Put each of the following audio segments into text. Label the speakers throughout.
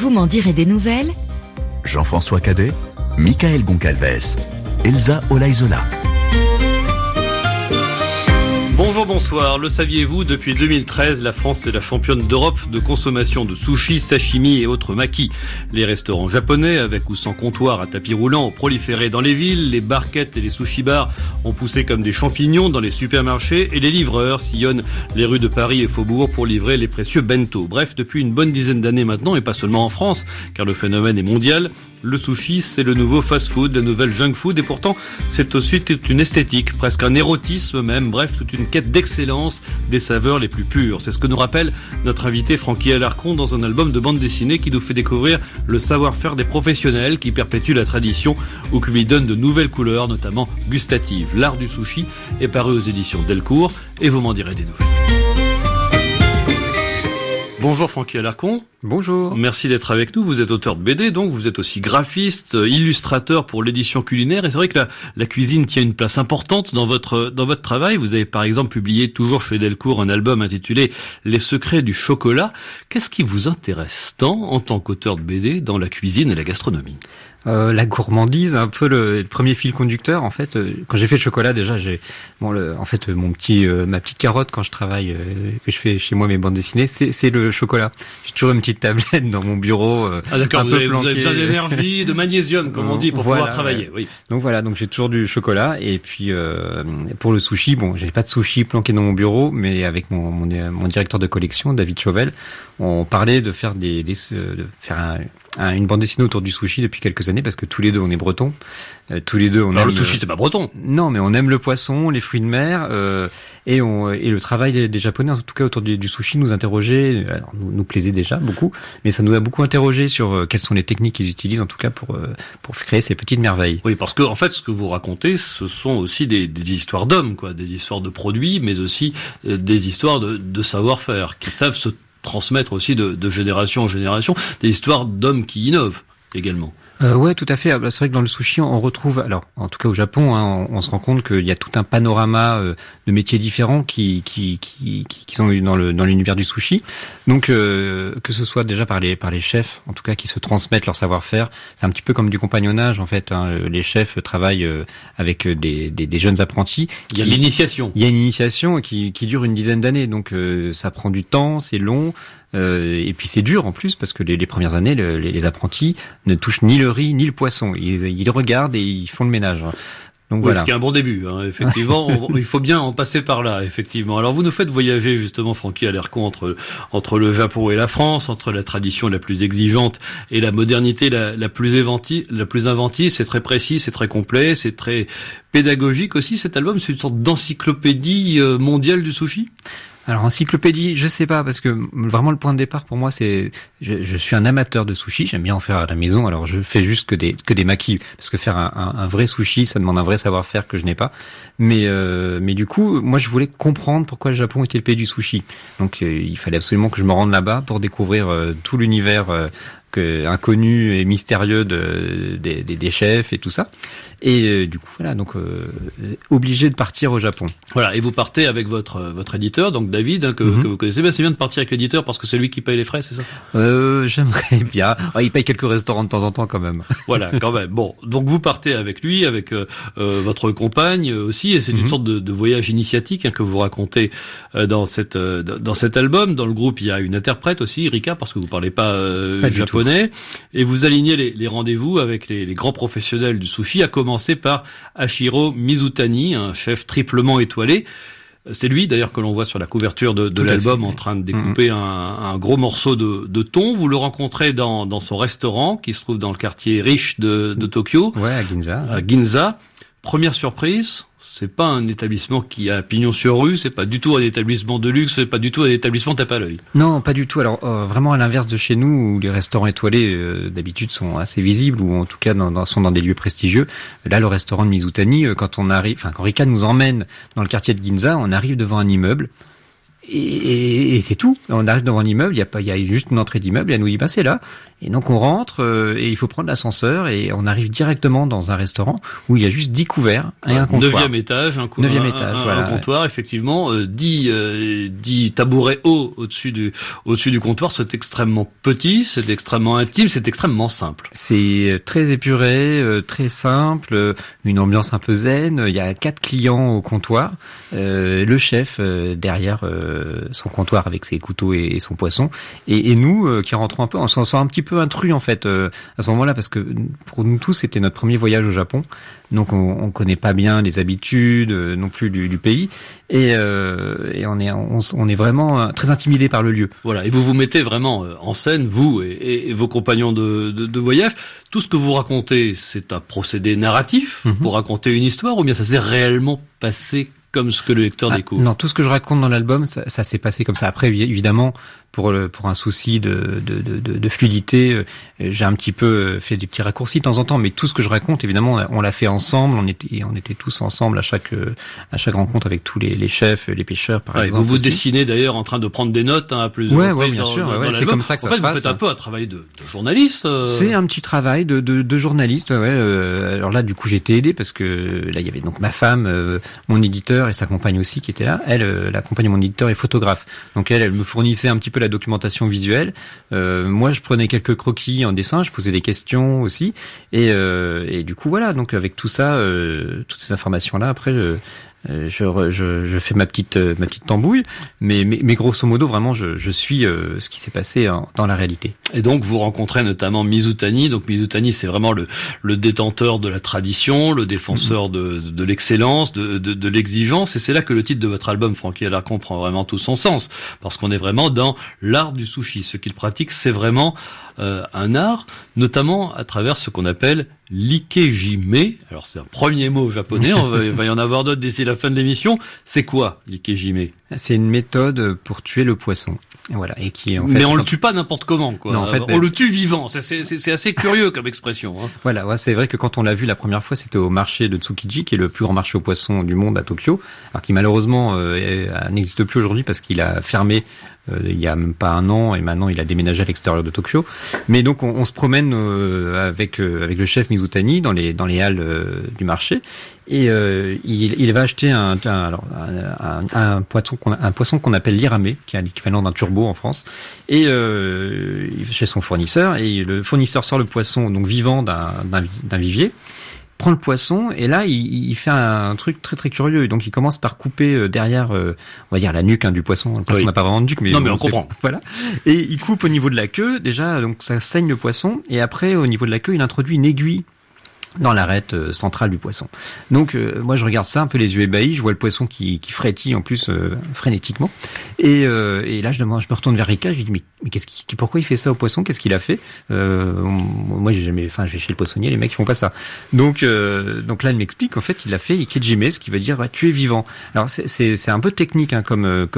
Speaker 1: Vous m'en direz des nouvelles.
Speaker 2: Jean-François Cadet, Michael Goncalves, Elsa Olaizola.
Speaker 3: Bonjour, bonsoir. Le saviez-vous, depuis 2013, la France est la championne d'Europe de consommation de sushi, sashimi et autres makis. Les restaurants japonais, avec ou sans comptoir à tapis roulant, ont proliféré dans les villes. Les barquettes et les sushi-bars ont poussé comme des champignons dans les supermarchés et les livreurs sillonnent les rues de Paris et Faubourg pour livrer les précieux bento. Bref, depuis une bonne dizaine d'années maintenant, et pas seulement en France, car le phénomène est mondial, le sushi, c'est le nouveau fast-food, la nouvelle junk-food, et pourtant, c'est aussi toute une esthétique, presque un érotisme même, bref, toute une quête d'excellence des saveurs les plus pures. C'est ce que nous rappelle notre invité Francky Alarcon dans un album de bande dessinée qui nous fait découvrir le savoir-faire des professionnels qui perpétuent la tradition ou qui lui donnent de nouvelles couleurs, notamment gustatives. L'art du sushi est paru aux éditions Delcourt et vous m'en direz des nouvelles. Bonjour Francky Alarcon.
Speaker 4: Bonjour.
Speaker 3: Merci d'être avec nous. Vous êtes auteur de BD, donc vous êtes aussi graphiste, illustrateur pour l'édition culinaire. Et c'est vrai que la cuisine tient une place importante dans votre travail. Vous avez par exemple publié toujours chez Delcourt un album intitulé Les secrets du chocolat. Qu'est-ce qui vous intéresse tant en tant qu'auteur de BD dans la cuisine et la gastronomie ?
Speaker 4: La gourmandise, un peu le premier fil conducteur. En fait, quand j'ai fait le chocolat, déjà, ma petite carotte quand je travaille, que je fais chez moi mes bandes dessinées, c'est le chocolat. J'ai toujours une petite tablette dans mon bureau.
Speaker 3: D'accord, vous avez besoin d'énergie, de magnésium, comme on dit, pour pouvoir travailler.
Speaker 4: Ouais.
Speaker 3: Oui.
Speaker 4: Donc voilà, donc j'ai toujours du chocolat. Et puis pour le sushi, j'ai pas de sushi planqué dans mon bureau, mais avec mon directeur de collection, David Chauvel, on parlait de faire une bande dessinée autour du sushi depuis quelques années parce que tous les deux on est bretons. Tous les deux on aime
Speaker 3: le sushi, c'est pas breton.
Speaker 4: Non, mais on aime le poisson, les fruits de mer et le travail des Japonais en tout cas autour du sushi nous interrogeait, nous plaisait déjà beaucoup, mais ça nous a beaucoup interrogé sur quelles sont les techniques qu'ils utilisent en tout cas pour créer ces petites merveilles.
Speaker 3: Oui, parce que en fait ce que vous racontez, ce sont aussi des histoires d'hommes, quoi, des histoires de produits, mais aussi des histoires de savoir-faire qui savent se transmettre aussi de génération en génération, des histoires d'hommes qui innovent également.
Speaker 4: Ouais, tout à fait. C'est vrai que dans le sushi, on retrouve, alors en tout cas au Japon, on se rend compte qu'il y a tout un panorama de métiers différents qui sont dans l'univers du sushi. Donc que ce soit déjà par les chefs, en tout cas qui se transmettent leur savoir-faire, c'est un petit peu comme du compagnonnage en fait. Les chefs travaillent avec des jeunes apprentis.
Speaker 3: Il y a l'initiation.
Speaker 4: Il y a une initiation qui dure une dizaine d'années, donc ça prend du temps, c'est long. Et puis c'est dur en plus parce que les premières années, les apprentis ne touchent ni le riz ni le poisson. Ils regardent et ils font le ménage. Donc voilà.
Speaker 3: Ce qui est un bon début, effectivement. Il faut bien en passer par là, effectivement. Alors vous nous faites voyager justement, Francky Alarcon, entre le Japon et la France, entre la tradition la plus exigeante et la modernité la plus inventive. C'est très précis, c'est très complet, c'est très pédagogique aussi. Cet album, c'est une sorte d'encyclopédie mondiale du sushi.
Speaker 4: Alors encyclopédie, je sais pas, parce que vraiment le point de départ pour moi c'est, je suis un amateur de sushi, j'aime bien en faire à la maison, alors je fais juste que des makis, parce que faire un vrai sushi, ça demande un vrai savoir-faire que je n'ai pas. Mais du coup, moi je voulais comprendre pourquoi le Japon était le pays du sushi. Donc il fallait absolument que je me rende là-bas pour découvrir tout l'univers inconnu et mystérieux des chefs et tout ça. Et du coup voilà, donc obligé de partir au Japon.
Speaker 3: Voilà, et vous partez avec votre éditeur, donc David, que vous connaissez bien. C'est bien de partir avec l'éditeur parce que c'est lui qui paye les frais, c'est ça ?
Speaker 4: J'aimerais bien. Il paye quelques restaurants de temps en temps quand même.
Speaker 3: Voilà, quand même. Bon, donc vous partez avec lui, avec votre compagne aussi, et c'est une sorte de voyage initiatique que vous racontez dans cet album. Dans le groupe, il y a une interprète aussi, Rika, parce que vous parlez pas japonais, et vous alignez les rendez-vous avec les grands professionnels du sushi, à commencer par Hachiro Mizutani, un chef triplement étoilé. C'est lui d'ailleurs que l'on voit sur la couverture de l'album en train de découper un gros morceau de thon. Vous le rencontrez dans son restaurant qui se trouve dans le quartier riche de Tokyo.
Speaker 4: Ouais, à Ginza.
Speaker 3: À Ginza. Première surprise, c'est pas un établissement qui a pignon sur rue, c'est pas du tout un établissement de luxe, c'est pas du tout un établissement tape à l'œil.
Speaker 4: Non, pas du tout. Alors vraiment à l'inverse de chez nous où les restaurants étoilés d'habitude sont assez visibles ou en tout cas sont dans des lieux prestigieux. Là, le restaurant de Mizutani, quand Rika nous emmène dans le quartier de Ginza, on arrive devant un immeuble Et c'est tout. On arrive devant l'immeuble, il y a juste une entrée d'immeuble et elle nous dit c'est là. Et donc on rentre et il faut prendre l'ascenseur et on arrive directement dans un restaurant où il y a juste 10 couverts et un comptoir.
Speaker 3: 9e étage, un comptoir, effectivement, 10 tabourets hauts au-dessus du comptoir. C'est extrêmement petit, c'est extrêmement intime, c'est extrêmement simple.
Speaker 4: C'est très épuré, très simple, une ambiance un peu zen. Il y a 4 clients au comptoir, le chef derrière son comptoir avec ses couteaux et son poisson, et nous qui rentrons un peu, on s'en sent un petit peu intrus en fait à ce moment-là, parce que pour nous tous c'était notre premier voyage au Japon, donc on connaît pas bien les habitudes non plus du pays, et on est vraiment très intimidé par le lieu.
Speaker 3: Voilà, et vous vous mettez vraiment en scène, vous et vos compagnons de voyage. Tout ce que vous racontez, c'est un procédé narratif pour raconter une histoire, ou bien ça s'est réellement passé comme ce que le lecteur découvre?
Speaker 4: Non, tout ce que je raconte dans l'album, ça s'est passé comme ça. Après, évidemment, pour un souci de fluidité, j'ai un petit peu fait des petits raccourcis de temps en temps, mais tout ce que je raconte, évidemment, on l'a fait ensemble. On était tous ensemble à chaque rencontre avec tous les chefs, les pêcheurs, par exemple.
Speaker 3: Vous dessinez d'ailleurs en train de prendre des notes à plusieurs reprises.
Speaker 4: Bien sûr. C'est comme ça que ça se passe.
Speaker 3: Vous faites un peu un travail de journaliste.
Speaker 4: C'est un petit travail de journaliste. Alors là, du coup, j'ai été aidé parce que là, il y avait donc ma femme, mon éditeur et sa compagne aussi qui étaient là. Elle, la compagne de mon éditeur est photographe. Donc elle me fournissait un petit peu la documentation visuelle. Moi, je prenais quelques croquis en dessin, je posais des questions aussi. Et du coup, voilà. Donc avec tout ça, toutes ces informations-là, après, je fais ma petite tambouille, mais grosso modo vraiment je suis ce qui s'est passé dans la réalité.
Speaker 3: Et donc vous rencontrez notamment Mizutani. Donc Mizutani, c'est vraiment le détenteur de la tradition, le défenseur de l'excellence, de l'exigence, et c'est là que le titre de votre album, Francky Alarcon, prend vraiment tout son sens, parce qu'on est vraiment dans l'art du sushi. Ce qu'il pratique, c'est vraiment un art, notamment à travers ce qu'on appelle l'ikejime. Alors c'est un premier mot japonais, il va y en avoir d'autres d'ici la fin de l'émission. C'est quoi l'ikejime?
Speaker 4: C'est une méthode pour tuer le poisson. Voilà, et qui en fait,
Speaker 3: mais on le tue pas n'importe comment, quoi.
Speaker 4: Non, en fait,
Speaker 3: on le tue vivant. C'est assez curieux comme expression. Hein.
Speaker 4: Voilà, ouais, c'est vrai que quand on l'a vu la première fois, c'était au marché de Tsukiji, qui est le plus grand marché aux poissons du monde à Tokyo, alors qui malheureusement n'existe plus aujourd'hui parce qu'il a fermé il y a même pas un an, et maintenant il a déménagé à l'extérieur de Tokyo. Mais donc on se promène avec le chef Mizutani dans les halles du marché, et il va acheter un poisson qu'on appelle l'irame, qui est l'équivalent d'un turbo en France, et chez son fournisseur, et le fournisseur sort le poisson donc vivant d'un vivier, prend le poisson, et là il fait un truc très très curieux. Donc il commence par couper derrière, on va dire la nuque du poisson. Le poisson n'a pas vraiment de nuque, mais
Speaker 3: non, mais on comprend.
Speaker 4: Voilà. Et il coupe au niveau de la queue déjà, donc ça saigne le poisson, et après au niveau de la queue il introduit une aiguille dans l'arête centrale du poisson. Donc moi je regarde ça un peu les yeux ébahis, je vois le poisson qui frétille en plus frénétiquement, et là je me retourne vers Rika, je lui dis mais pourquoi il fait ça au poisson, qu'est-ce qu'il a fait? Moi je vais chez le poissonnier, les mecs ils font pas ça. Donc là il m'explique en fait il a fait ikejime, ce qui veut dire tuer vivant. Alors c'est un peu technique hein,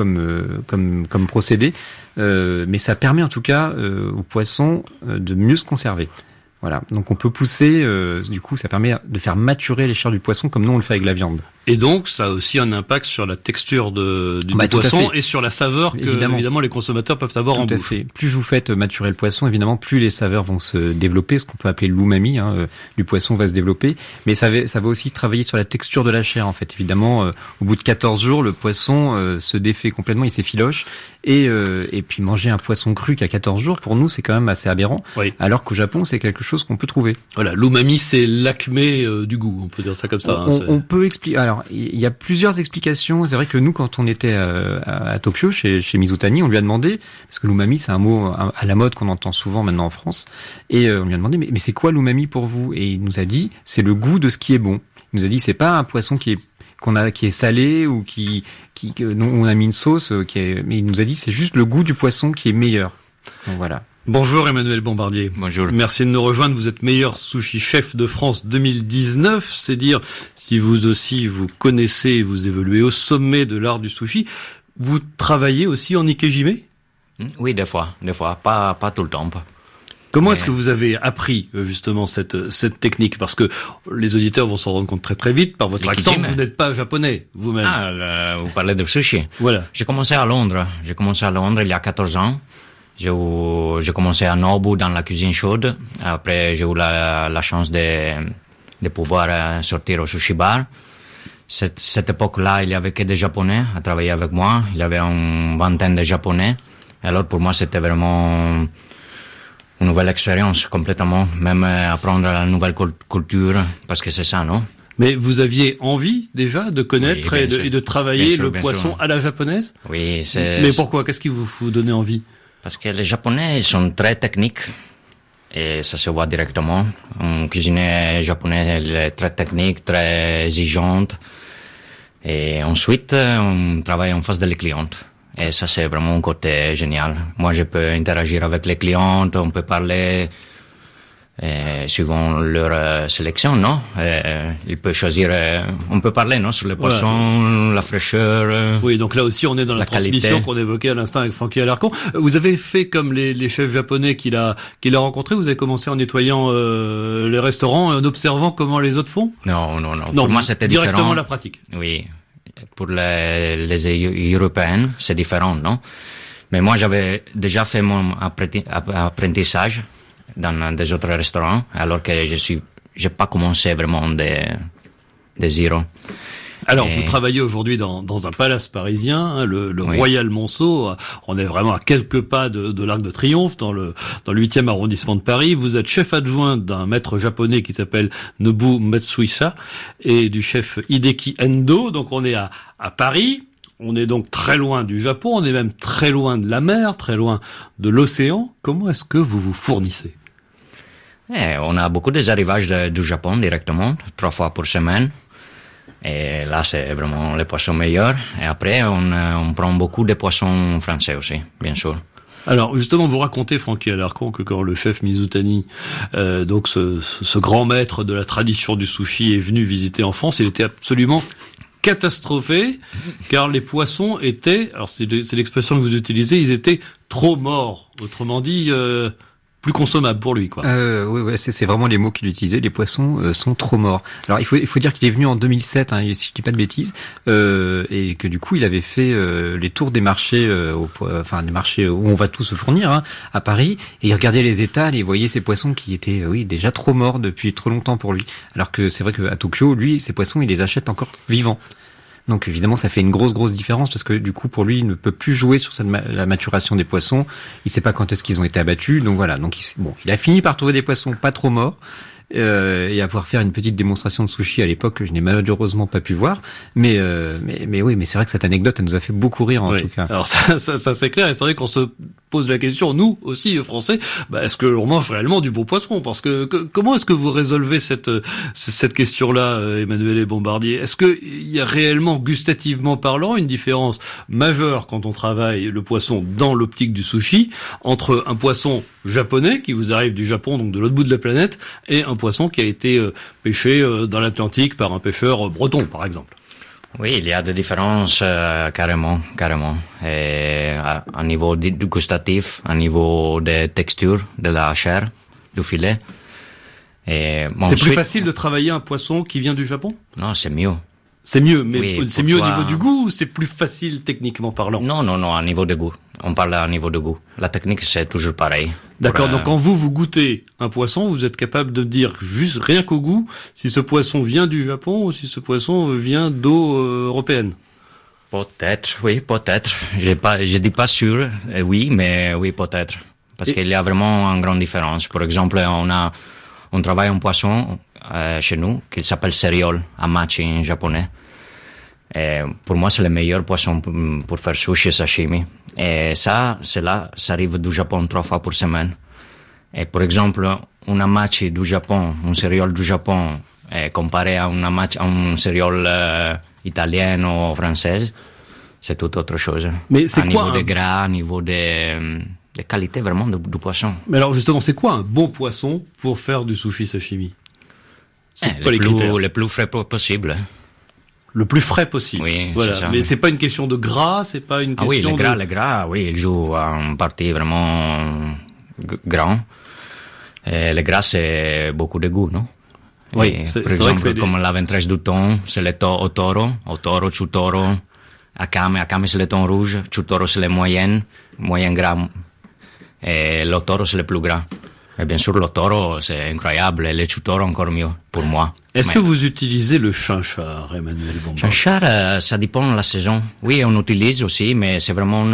Speaker 4: comme procédé, mais ça permet en tout cas au poisson de mieux se conserver. Voilà, donc on peut pousser, du coup ça permet de faire maturer les chairs du poisson comme nous on le fait avec la viande.
Speaker 3: Et donc ça a aussi un impact sur la texture du poisson et sur la saveur que évidemment les consommateurs peuvent avoir en bouche.
Speaker 4: Fait. Plus vous faites maturer le poisson, évidemment plus les saveurs vont se développer, ce qu'on peut appeler l'umami du poisson va se développer, mais ça va aussi travailler sur la texture de la chair en fait. Évidemment, au bout de 14 jours, le poisson se défait complètement, il s'effiloche, et puis manger un poisson cru qui a 14 jours, pour nous c'est quand même assez aberrant, alors qu'au Japon c'est quelque chose qu'on peut trouver.
Speaker 3: Voilà, l'umami c'est l'acmé du goût, on peut dire ça comme ça.
Speaker 4: On peut expliquer. Alors il y a plusieurs explications. C'est vrai que nous, quand on était à Tokyo, chez Mizutani, on lui a demandé, parce que l'umami, c'est un mot à la mode qu'on entend souvent maintenant en France, et on lui a demandé, mais c'est quoi l'umami pour vous? Et il nous a dit, c'est le goût de ce qui est bon. Il nous a dit, c'est pas un poisson qui est salé ou dont on a mis une sauce, mais il nous a dit, c'est juste le goût du poisson qui est meilleur. Donc voilà.
Speaker 3: Bonjour Emmanuel Bombardier.
Speaker 1: Bonjour.
Speaker 3: Merci de nous rejoindre. Vous êtes meilleur sushi chef de France 2019. C'est dire si vous aussi vous connaissez, vous évoluez au sommet de l'art du sushi. Vous travaillez aussi en ikejime?
Speaker 1: Oui, des fois, pas tout le temps.
Speaker 3: Comment est-ce que vous avez appris justement cette technique? Parce que les auditeurs vont s'en rendre compte très très vite par votre accent. Vous n'êtes pas japonais vous-même.
Speaker 1: Vous parlez de sushi.
Speaker 3: Voilà.
Speaker 1: J'ai commencé à Londres. Il y a 14 ans. J'ai commencé à Nobu dans la cuisine chaude. Après, j'ai eu la chance de pouvoir sortir au sushi bar. Cette époque-là, il y avait que des Japonais à travailler avec moi. Il y avait une vingtaine de Japonais. Alors pour moi, c'était vraiment une nouvelle expérience complètement, même apprendre la nouvelle culture, parce que c'est ça, non?
Speaker 3: Mais vous aviez envie déjà de connaître et de travailler le poisson à la japonaise?
Speaker 1: Oui,
Speaker 3: Mais pourquoi? Qu'est-ce qui vous donnait envie?
Speaker 1: Parce que les Japonais ils sont très techniques et ça se voit directement. Un cuisinier japonais il est très technique, très exigeante. Et ensuite, on travaille en face des clientes. Et ça, c'est vraiment un côté génial. Moi, je peux interagir avec les clientes, on peut parler suivant leur sélection, non? Ils peuvent choisir, on peut parler, non? Sur les poissons, la fraîcheur.
Speaker 3: Oui, donc là aussi, on est dans la transmission qu'on évoquait à l'instant avec Francky Alarcon. Vous avez fait comme les chefs japonais qu'il a rencontrés, vous avez commencé en nettoyant les restaurants et en observant comment les autres font?
Speaker 1: Non. Pour moi, c'était différent.
Speaker 3: Directement la pratique.
Speaker 1: Oui. Pour les Européens, c'est différent, non? Mais moi, j'avais déjà fait mon apprentissage dans des autres restaurants, alors que j'ai pas commencé vraiment de zéro.
Speaker 3: Alors, vous travaillez aujourd'hui dans un palace parisien, hein, le Royal Monceau. On est vraiment à quelques pas de l'Arc de Triomphe, dans le 8e arrondissement de Paris. Vous êtes chef adjoint d'un maître japonais qui s'appelle Nobu Matsuhisa et du chef Hideki Endo. Donc, on est à Paris. On est donc très loin du Japon. On est même très loin de la mer, très loin de l'océan. Comment est-ce que vous vous fournissez?
Speaker 1: On a beaucoup des arrivages du Japon directement, 3 fois par semaine. Et là, c'est vraiment les poissons meilleurs. Et après, on prend beaucoup de poissons français aussi, bien sûr.
Speaker 3: Alors, justement, vous racontez, Francky Alarcon, que quand le chef Mizutani, donc ce grand maître de la tradition du sushi, est venu visiter en France, il était absolument catastrophé, car les poissons étaient, alors c'est l'expression que vous utilisez, ils étaient trop morts. Autrement dit, plus consommable pour lui, quoi.
Speaker 4: Oui, c'est vraiment les mots qu'il utilisait. Les poissons sont trop morts. Alors il faut dire qu'il est venu en 2007, hein, si je dis pas de bêtises, et que du coup il avait fait les tours des marchés, des marchés où on va tous se fournir, hein, à Paris, et il regardait les étals et il voyait ces poissons qui étaient, déjà trop morts depuis trop longtemps pour lui. Alors que c'est vrai qu'à Tokyo, lui, ces poissons, il les achète encore vivants. Donc évidemment, ça fait une grosse différence parce que du coup, pour lui, il ne peut plus jouer sur la maturation des poissons. Il sait pas quand est-ce qu'ils ont été abattus. Donc voilà. Donc il a fini par trouver des poissons pas trop morts et à pouvoir faire une petite démonstration de sushi à l'époque que je n'ai malheureusement pas pu voir. Mais oui, mais c'est vrai que cette anecdote, elle nous a fait beaucoup rire en tout cas.
Speaker 3: Alors ça c'est clair. Et c'est vrai qu'on se pose la question, nous aussi Français, est-ce que l'on mange réellement du bon poisson? Parce que comment est-ce que vous résolvez cette question-là, Emmanuel Bombardier? Est-ce que il y a réellement, gustativement parlant, une différence majeure quand on travaille le poisson dans l'optique du sushi entre un poisson japonais qui vous arrive du Japon, donc de l'autre bout de la planète, et un poisson qui a été pêché dans l'Atlantique par un pêcheur breton, par exemple?
Speaker 1: Oui, il y a des différences carrément. Et à niveau gustatif, à niveau de texture de la chair, du filet. Et
Speaker 3: c'est plus facile de travailler un poisson qui vient du Japon?
Speaker 1: Non, c'est mieux.
Speaker 3: C'est mieux, mais c'est mieux au niveau du goût ou c'est plus facile techniquement parlant?
Speaker 1: Non, à niveau de goût. On parle à niveau de goût. La technique, c'est toujours pareil.
Speaker 3: D'accord, donc quand vous goûtez un poisson, vous êtes capable de dire juste rien qu'au goût si ce poisson vient du Japon ou si ce poisson vient d'eau européenne?
Speaker 1: Peut-être, oui, peut-être. Je dis pas sûr, oui, mais oui, peut-être. Parce qu'il y a vraiment une grande différence. Par exemple, on travaille un poisson chez nous qui s'appelle seriole, hamachi en japonais. Et pour moi, c'est le meilleur poisson pour faire sushi et sashimi. Et ça arrive du Japon 3 fois par semaine. Et par exemple, un hamachi du Japon, un seriole du Japon, comparé à un seriole italien ou français, c'est tout autre chose.
Speaker 3: Mais c'est
Speaker 1: quoi? Niveau de gras, niveau de qualité vraiment du poisson.
Speaker 3: Mais alors justement, c'est quoi un bon poisson pour faire du sushi sashimi?
Speaker 1: C'est pas les critères. Le plus frais possible.
Speaker 3: Le plus frais possible.
Speaker 1: Oui,
Speaker 3: voilà.
Speaker 1: C'est ça.
Speaker 3: Mais c'est pas une question de gras, c'est pas une question
Speaker 1: le gras, oui, il joue en partie vraiment grand. Et le gras, c'est beaucoup de goût, non?
Speaker 3: Oui,
Speaker 1: par exemple, comme la ventrèche du thon, c'est le au taureau, chutoro, akame c'est le thon rouge, chutoro c'est le moyen gras, et le taureau c'est le plus gras. Et bien sûr, le taureau, c'est incroyable, et le chutoro encore mieux, pour moi.
Speaker 3: Est-ce que vous utilisez le chinchard, Emmanuel Bombardier?
Speaker 1: Chinchard, ça dépend de la saison. Oui, on utilise aussi, mais c'est vraiment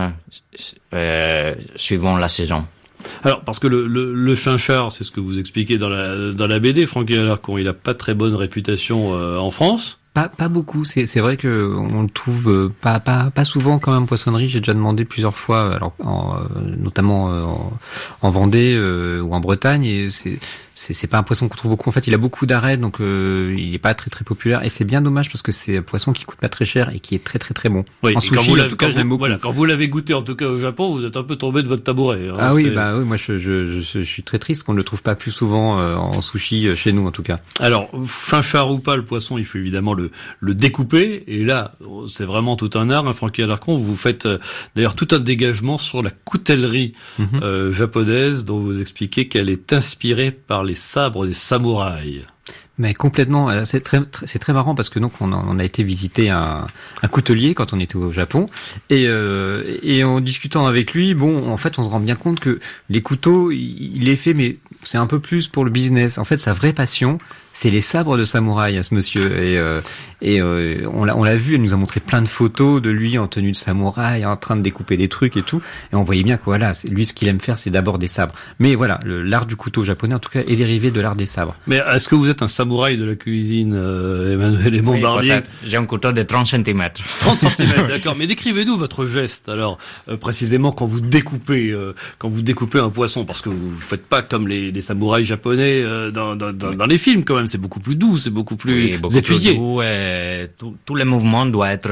Speaker 1: suivant la saison.
Speaker 3: Alors, parce que le chinchard, c'est ce que vous expliquez dans la BD, Francky Alarcon, il a pas très bonne réputation en France.
Speaker 4: Pas beaucoup. C'est vrai que on le trouve pas souvent quand même en poissonnerie. J'ai déjà demandé plusieurs fois, alors notamment en Vendée ou en Bretagne, et c'est pas un poisson qu'on trouve beaucoup. En fait, il a beaucoup d'arêtes, donc il est pas très très populaire. Et c'est bien dommage parce que c'est un poisson qui coûte pas très cher et qui est très très très bon.
Speaker 3: Oui,
Speaker 4: en sushi, en tout cas, je l'aime beaucoup.
Speaker 3: Voilà, quand vous l'avez goûté, en tout cas au Japon, vous êtes un peu tombé de votre tabouret. Hein,
Speaker 4: ah oui, oui, moi je suis très triste qu'on ne le trouve pas plus souvent en sushi chez nous en tout cas.
Speaker 3: Alors, chinchard ou pas, le poisson, il faut évidemment le découper. Et là, c'est vraiment tout un art, hein, Francky Alarcon. Vous faites d'ailleurs tout un dégagement sur la coutellerie japonaise, dont vous expliquez qu'elle est inspirée par les sabres des samouraïs.
Speaker 4: Mais complètement, c'est très marrant parce que donc on a été visiter un coutelier quand on était au Japon et en discutant avec lui, bon, en fait, on se rend bien compte que les couteaux, il les fait, mais c'est un peu plus pour le business. En fait, sa vraie passion, c'est les sabres de samouraï, ce monsieur. Et on l'a vu, elle nous a montré plein de photos de lui en tenue de samouraï, en train de découper des trucs et tout. Et on voyait bien que voilà, lui, ce qu'il aime faire, c'est d'abord des sabres. Mais voilà, l'art du couteau japonais, en tout cas, est dérivé de l'art des sabres.
Speaker 3: Mais est-ce que vous êtes un samouraï de la cuisine, Emmanuel Bombardier?
Speaker 1: Oui, j'ai un couteau de 30 cm.
Speaker 3: 30 cm, d'accord. Mais décrivez-nous votre geste, alors, précisément quand vous découpez un poisson, parce que vous faites pas comme les samouraïs japonais dans les films, quand même. C'est beaucoup plus doux, c'est beaucoup plus étudié.
Speaker 1: Plus doux, tous les mouvements doivent être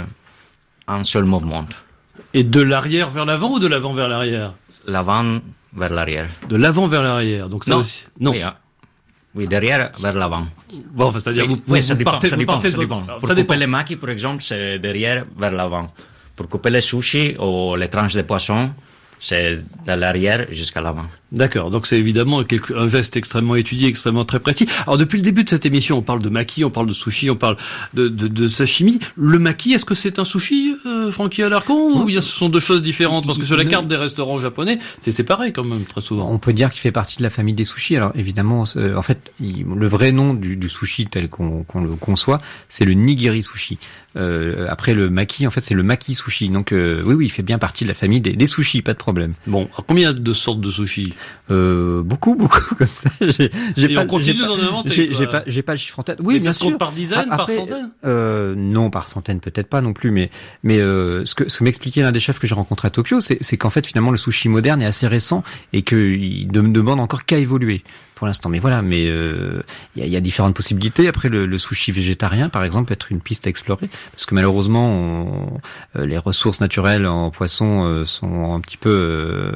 Speaker 1: un seul mouvement.
Speaker 3: Et de l'arrière vers l'avant ou de l'avant vers l'arrière?
Speaker 1: L'avant vers l'arrière.
Speaker 3: De l'avant vers l'arrière, donc ça
Speaker 1: non.
Speaker 3: aussi. Non.
Speaker 1: Oui, derrière vers l'avant.
Speaker 3: Bon, enfin, c'est-à-dire
Speaker 1: ça dépend. Pour
Speaker 3: couper
Speaker 1: les makis, par exemple, c'est derrière vers l'avant. Pour couper les sushis ou les tranches de poisson, c'est de l'arrière jusqu'à l'avant.
Speaker 3: D'accord, donc c'est évidemment un geste extrêmement étudié, extrêmement très précis. Alors depuis le début de cette émission, on parle de maki, on parle de sushi, on parle de sashimi. Le maki, est-ce que c'est un sushi, Francky Alarcon, ou bien ce sont deux choses différentes? Parce que sur la carte des restaurants japonais, c'est séparé quand même très souvent.
Speaker 4: On peut dire qu'il fait partie de la famille des sushis. Alors évidemment, en fait, le vrai nom du sushi tel qu'on le conçoit, c'est le nigiri sushi. Après le maki, en fait, c'est le maki sushi. Donc oui, il fait bien partie de la famille des sushis, pas de problème.
Speaker 3: Bon, alors, combien de sortes de sushis?
Speaker 4: Beaucoup comme ça.
Speaker 3: On continue d'en inventer.
Speaker 4: J'ai pas le chiffre en tête. Oui,
Speaker 3: mais
Speaker 4: bien
Speaker 3: ça se
Speaker 4: sûr.
Speaker 3: compte par dizaines, par centaines?
Speaker 4: Non, par centaines peut-être pas non plus, mais ce que m'expliquait l'un des chefs que j'ai rencontré à Tokyo, c'est qu'en fait finalement le sushi moderne est assez récent et qu'il ne demande encore qu'à évoluer pour l'instant. Mais voilà, il y a différentes possibilités. Après, le sushi végétarien, par exemple, peut être une piste à explorer, parce que malheureusement, les ressources naturelles en poisson sont un petit peu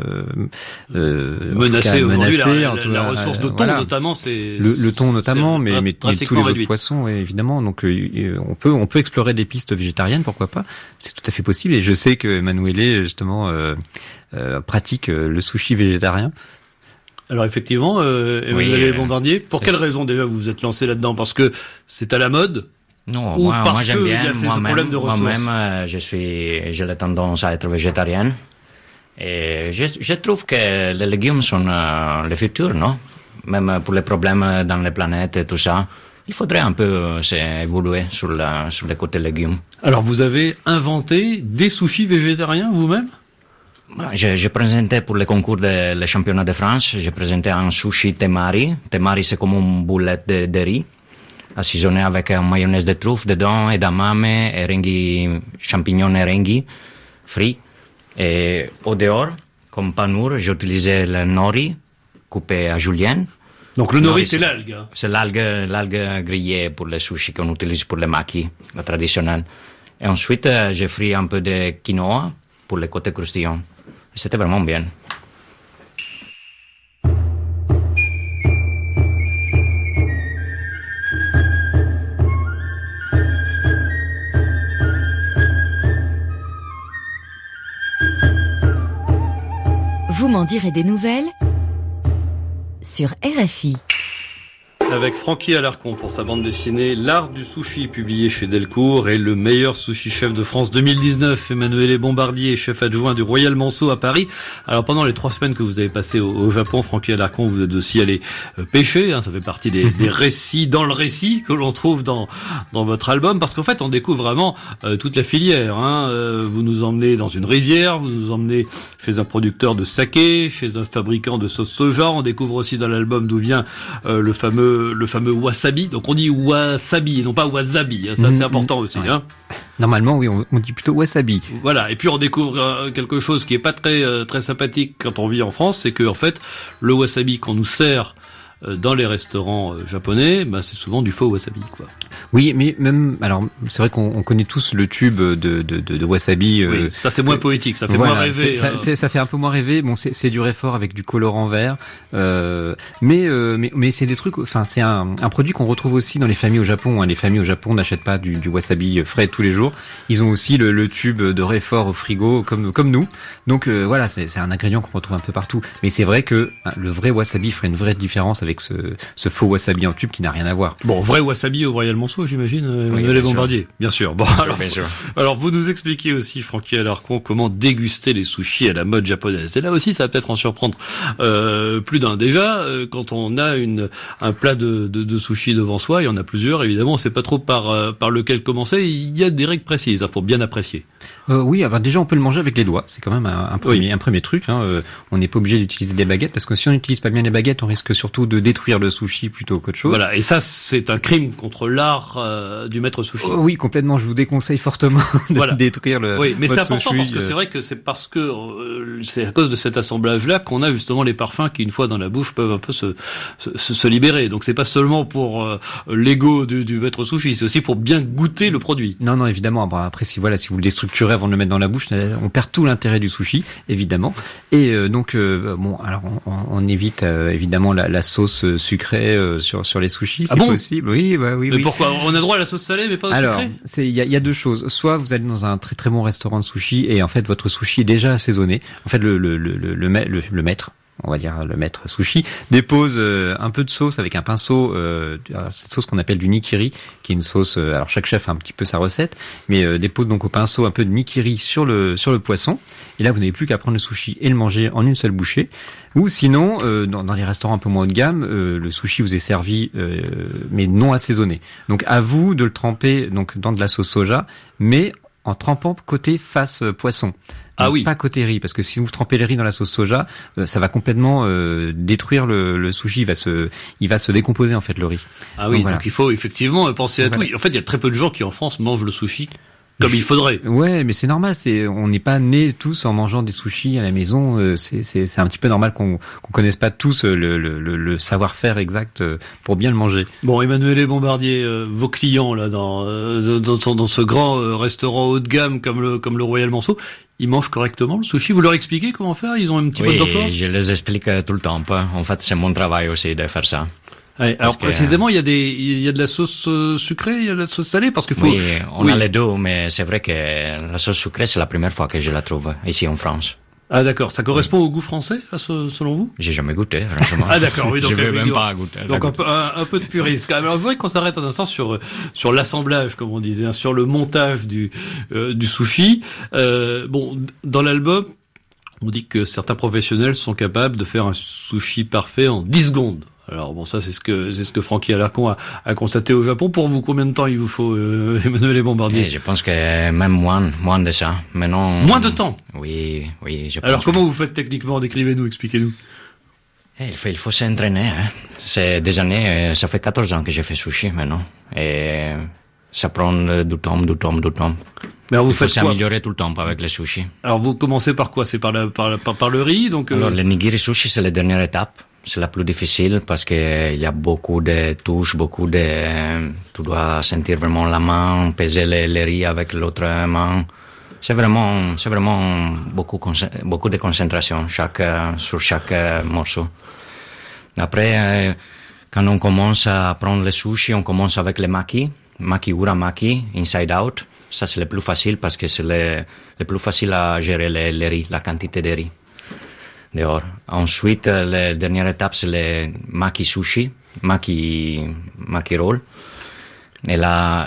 Speaker 3: menacées aujourd'hui. La ressource de thon, notamment, c'est
Speaker 4: le thon notamment, mais tous les autres poissons, ouais, évidemment. Donc, on peut explorer des pistes végétariennes, pourquoi pas. C'est tout à fait possible. Et je sais que Emmanuel justement pratique le sushi végétarien.
Speaker 3: Alors effectivement, Emmanuel Bombardier, pour quelle raison déjà vous vous êtes lancé là-dedans? Parce que c'est à la mode?
Speaker 1: Non, moi j'aime bien.
Speaker 3: Moi-même,
Speaker 1: j'ai la tendance à être végétarien. Et je trouve que les légumes sont le futur, non? Même pour les problèmes dans les planètes et tout ça. Il faudrait un peu évoluer sur le côté légumes. Alors
Speaker 3: vous avez inventé des sushis végétariens vous-même?
Speaker 1: J'ai présenté pour le concours des championnats de France, j'ai présenté un sushi temari. Temari, c'est comme une boulette de riz, assaisonné avec un mayonnaise de truffe dedans, edamame, champignons erengi, frits. Et au dehors, comme panour, j'ai utilisé le nori, coupé à julienne.
Speaker 3: Donc le nori, c'est l'algue?
Speaker 1: C'est l'algue grillée pour les sushis qu'on utilise pour les maki, la traditionnelle. Et ensuite, j'ai frit un peu de quinoa pour le côté croustillant. C'était vraiment bien.
Speaker 5: Vous m'en direz des nouvelles? sur RFI.
Speaker 3: Avec Francky Alarcon pour sa bande dessinée L'art du sushi, publié chez Delcourt, et le meilleur sushi chef de France 2019, Emmanuel Bombardier, chef adjoint du Royal Manceau à Paris. Alors pendant les 3 semaines que vous avez passées au Japon, Francky Alarcon, vous êtes aussi allé pêcher, ça fait partie des récits dans le récit que l'on trouve dans votre album, parce qu'en fait on découvre vraiment toute la filière. Vous nous emmenez dans une rizière, vous nous emmenez chez un producteur de saké, chez un fabricant de sauce soja. On découvre aussi dans l'album d'où vient le fameux wasabi. Donc on dit wasabi et non pas wasabi. Ça c'est important aussi. Ouais.
Speaker 4: Normalement, oui, on dit plutôt wasabi.
Speaker 3: Voilà. Et puis on découvre quelque chose qui est pas très sympathique quand on vit en France, c'est que en fait le wasabi qu'on nous sert dans les restaurants japonais, c'est souvent du faux wasabi, quoi.
Speaker 4: Oui, mais même, alors, c'est vrai qu'on connaît tous le tube de wasabi.
Speaker 3: Oui, ça c'est moins poétique, ça fait moins rêver.
Speaker 4: Ça fait un peu moins rêver. Bon, c'est du réfort avec du colorant vert. Mais c'est des trucs, enfin, c'est un produit qu'on retrouve aussi dans les familles au Japon. Les familles au Japon n'achètent pas du wasabi frais tous les jours. Ils ont aussi le tube de réfort au frigo, comme nous. Donc, voilà, c'est un ingrédient qu'on retrouve un peu partout. Mais c'est vrai que le vrai wasabi ferait une vraie différence avec ce faux wasabi en tube qui n'a rien à voir.
Speaker 3: Bon, vrai wasabi au Royal Manceau, j'imagine, Emmanuel Bombardier. Bien sûr. Bon,
Speaker 1: bien sûr.
Speaker 3: Alors, vous nous expliquez aussi, Francky Alarcon, comment déguster les sushis à la mode japonaise. Et là aussi, ça va peut-être en surprendre plus d'un. Déjà, quand on a un plat de sushi devant soi, il y en a plusieurs, évidemment, on sait pas trop par lequel commencer. Il y a des règles précises, pour bien apprécier.
Speaker 4: Oui, alors déjà, on peut le manger avec les doigts. C'est quand même un premier truc. On n'est pas obligé d'utiliser des baguettes, parce que si on n'utilise pas bien les baguettes, on risque surtout de détruire le sushi plutôt qu'autre chose.
Speaker 3: Voilà, et ça, c'est un crime contre l'art du maître sushi.
Speaker 4: Oui, complètement. Je vous déconseille fortement de détruire le.
Speaker 3: Oui, mais c'est important
Speaker 4: sushi,
Speaker 3: parce que c'est vrai que c'est parce que c'est à cause de cet assemblage-là qu'on a justement les parfums qui, une fois dans la bouche, peuvent un peu se libérer. Donc c'est pas seulement pour l'ego du maître sushi, c'est aussi pour bien goûter le produit.
Speaker 4: Non, évidemment. Bon, après, si vous le déstructurez avant de le mettre dans la bouche, on perd tout l'intérêt du sushi, évidemment. Et donc, alors on évite évidemment la sauce sucrée sur les sushis, si possible. Oui.
Speaker 3: Mais pourquoi on a droit à la sauce salée, mais pas au sucré?
Speaker 4: Alors, il y a deux choses. Soit vous allez dans un très très bon restaurant de sushi et en fait votre sushi est déjà assaisonné. En fait, le maître, on va dire le maître sushi, dépose un peu de sauce avec un pinceau, cette sauce qu'on appelle du nikiri, qui est une sauce, alors chaque chef a un petit peu sa recette, mais dépose donc au pinceau un peu de nikiri sur le poisson, et là vous n'avez plus qu'à prendre le sushi et le manger en une seule bouchée. Ou sinon, dans les restaurants un peu moins haut de gamme, le sushi vous est servi, mais non assaisonné. Donc à vous de le tremper donc dans de la sauce soja, mais en trempant côté face poisson. Pas côté riz, parce que si vous trempez le riz dans la sauce soja, ça va complètement détruire le sushi. Il va se décomposer en fait le riz.
Speaker 3: Donc il faut effectivement penser à tout. En fait, il y a très peu de gens qui en France mangent le sushi comme il faudrait.
Speaker 4: Ouais, mais c'est normal. On n'est pas nés tous en mangeant des sushis à la maison. C'est un petit peu normal qu'on connaisse pas tous le savoir-faire exact pour bien le manger.
Speaker 3: Bon, Emmanuel Bombardier, vos clients là dans ce grand restaurant haut de gamme comme le Royal Manceau, ils mangent correctement le sushi? Vous leur expliquez comment faire? Ils ont un petit peu d'emploi?
Speaker 1: Oui, je les explique tout le temps. En fait, c'est mon travail aussi de faire ça.
Speaker 3: Ouais, alors précisément, il y a de la sauce sucrée, il y a de la sauce salée, parce qu'il faut.
Speaker 1: Oui, on a les deux, mais c'est vrai que la sauce sucrée, c'est la première fois que je la trouve ici en France.
Speaker 3: Ah d'accord, ça correspond au goût français, selon vous?
Speaker 1: J'ai jamais goûté, franchement.
Speaker 3: Ah d'accord, oui, donc
Speaker 1: je vais même pas goûter.
Speaker 3: Donc un peu de puriste quand même. Alors je voudrais qu'on s'arrête un instant sur l'assemblage, comme on disait, sur le montage du sushi. Dans l'album, on dit que certains professionnels sont capables de faire un sushi parfait en 10 secondes. Alors bon, ça c'est ce que Francky Alarcon a constaté au Japon. Pour vous, combien de temps il vous faut, Emmanuel Bombardier?
Speaker 1: Je pense que même moins de ça. Maintenant.
Speaker 3: Moins de temps?
Speaker 1: Oui, je pense.
Speaker 3: Alors comment vous faites techniquement? Décrivez-nous, expliquez-nous.
Speaker 1: Il faut s'entraîner. C'est des années, ça fait 14 ans que je fais sushi maintenant. Et ça prend du temps.
Speaker 3: Mais alors
Speaker 1: il faut s'améliorer tout le temps avec les sushis.
Speaker 3: Alors vous commencez par quoi? C'est par le riz, donc.
Speaker 1: Alors le nigiri sushi, c'est la dernière étape. C'est la plus difficile parce que il y a beaucoup de touches, tu dois sentir vraiment la main, peser les riz avec l'autre main. C'est vraiment beaucoup de concentration sur chaque morceau. Après, quand on commence à prendre les sushis, on commence avec les maki, uramaki, inside out. Ça c'est le plus facile parce que c'est le plus facile à gérer les riz, la quantité de riz. dehors. Ensuite, la dernière étape, c'est les maki sushi, maki roll. Et là,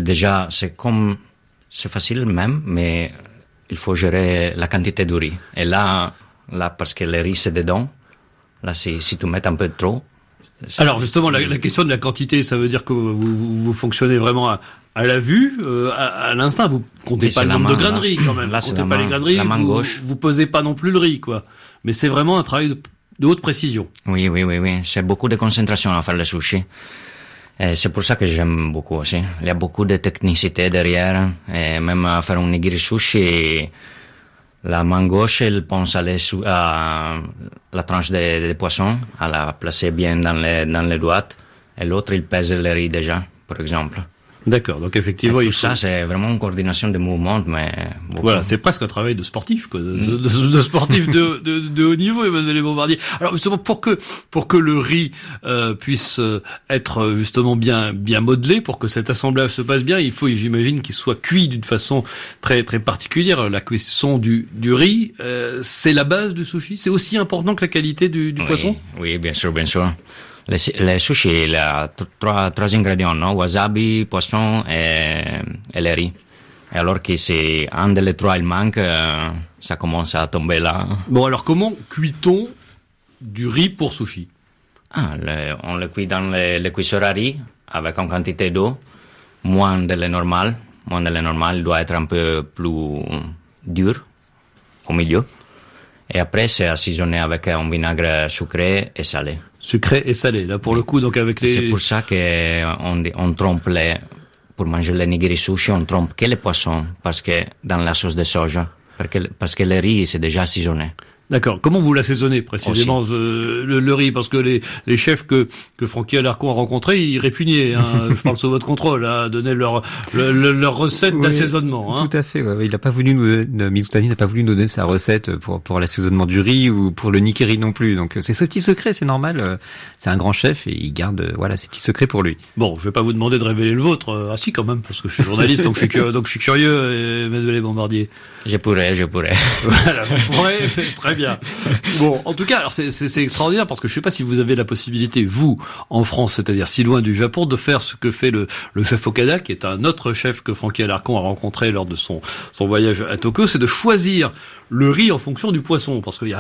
Speaker 1: c'est facile même, mais il faut gérer la quantité de riz. Et là, parce que le riz c'est dedans, là, si tu mets un peu trop.
Speaker 3: Alors justement, la question de la quantité, ça veut dire que vous fonctionnez vraiment à la vue, à l'instinct. Vous comptez pas le nombre de grains de riz quand même.
Speaker 1: Là,
Speaker 3: vous comptez pas les grains de riz. Vous pesez pas non plus le riz, quoi. Mais c'est vraiment un travail de haute précision.
Speaker 1: Oui. C'est beaucoup de concentration à faire le sushi. Et c'est pour ça que j'aime beaucoup aussi. Il y a beaucoup de technicité derrière. Et même à faire un nigiri sushi, la main gauche, elle pense à la tranche de poisson, à la placer bien dans les doigts. Et l'autre, il pèse le riz déjà, par exemple.
Speaker 3: D'accord, donc effectivement...
Speaker 1: Ça, c'est vraiment une coordination de mouvements, mais...
Speaker 3: Voilà, c'est presque un travail de sportif, quoi, de sportif de haut niveau, Emmanuel Bombardier. Alors justement, pour que le riz puisse être justement bien modelé, pour que cet assemblage se passe bien, il faut, j'imagine, qu'il soit cuit d'une façon très très particulière. La cuisson du riz, c'est la base du sushi. C'est aussi important que la qualité du poisson.
Speaker 1: Oui, bien sûr. Les sushis, il y a trois ingrédients, non? Wasabi, poisson et le riz. Et alors que si un des trois il manque, ça commence à tomber là.
Speaker 3: Bon, alors comment cuit-on du riz pour sushi?
Speaker 1: On le cuit dans le cuisseur à riz avec une quantité d'eau moins de le normal. Il doit être un peu plus dur au milieu. Et après, c'est assaisonné avec un vinaigre sucré et salé.
Speaker 3: Sucré et salé, là pour le coup, donc avec les...
Speaker 1: C'est pour ça qu'on trompe pour manger le nigiri sushi, on trompe que les poissons, parce que dans la sauce de soja, parce que le riz, c'est déjà assaisonné.
Speaker 3: D'accord. Comment vous l'assaisonnez précisément le riz? Parce que les chefs que Francky Alarcon a rencontrés, ils répugnaient, je parle sous votre contrôle, à donner leur recette d'assaisonnement.
Speaker 4: Tout à fait. Ouais. Mizutani n'a pas voulu nous donner sa recette pour l'assaisonnement du riz ou pour le nigiri non plus. Donc c'est ce petit secret, c'est normal. C'est un grand chef et il garde ces petits secrets pour lui.
Speaker 3: Bon, je vais pas vous demander de révéler le vôtre. Ah si, quand même, parce que je suis journaliste, donc je suis curieux, Emmanuel Bombardier.
Speaker 1: Je pourrais.
Speaker 3: Voilà, vous pourrez, très bien. Bon, en tout cas, alors c'est extraordinaire parce que je sais pas si vous avez la possibilité, vous, en France, c'est-à-dire si loin du Japon, de faire ce que fait le chef Okada, qui est un autre chef que Francky Alarcon a rencontré lors de son voyage à Tokyo, c'est de choisir le riz en fonction du poisson, parce qu'il y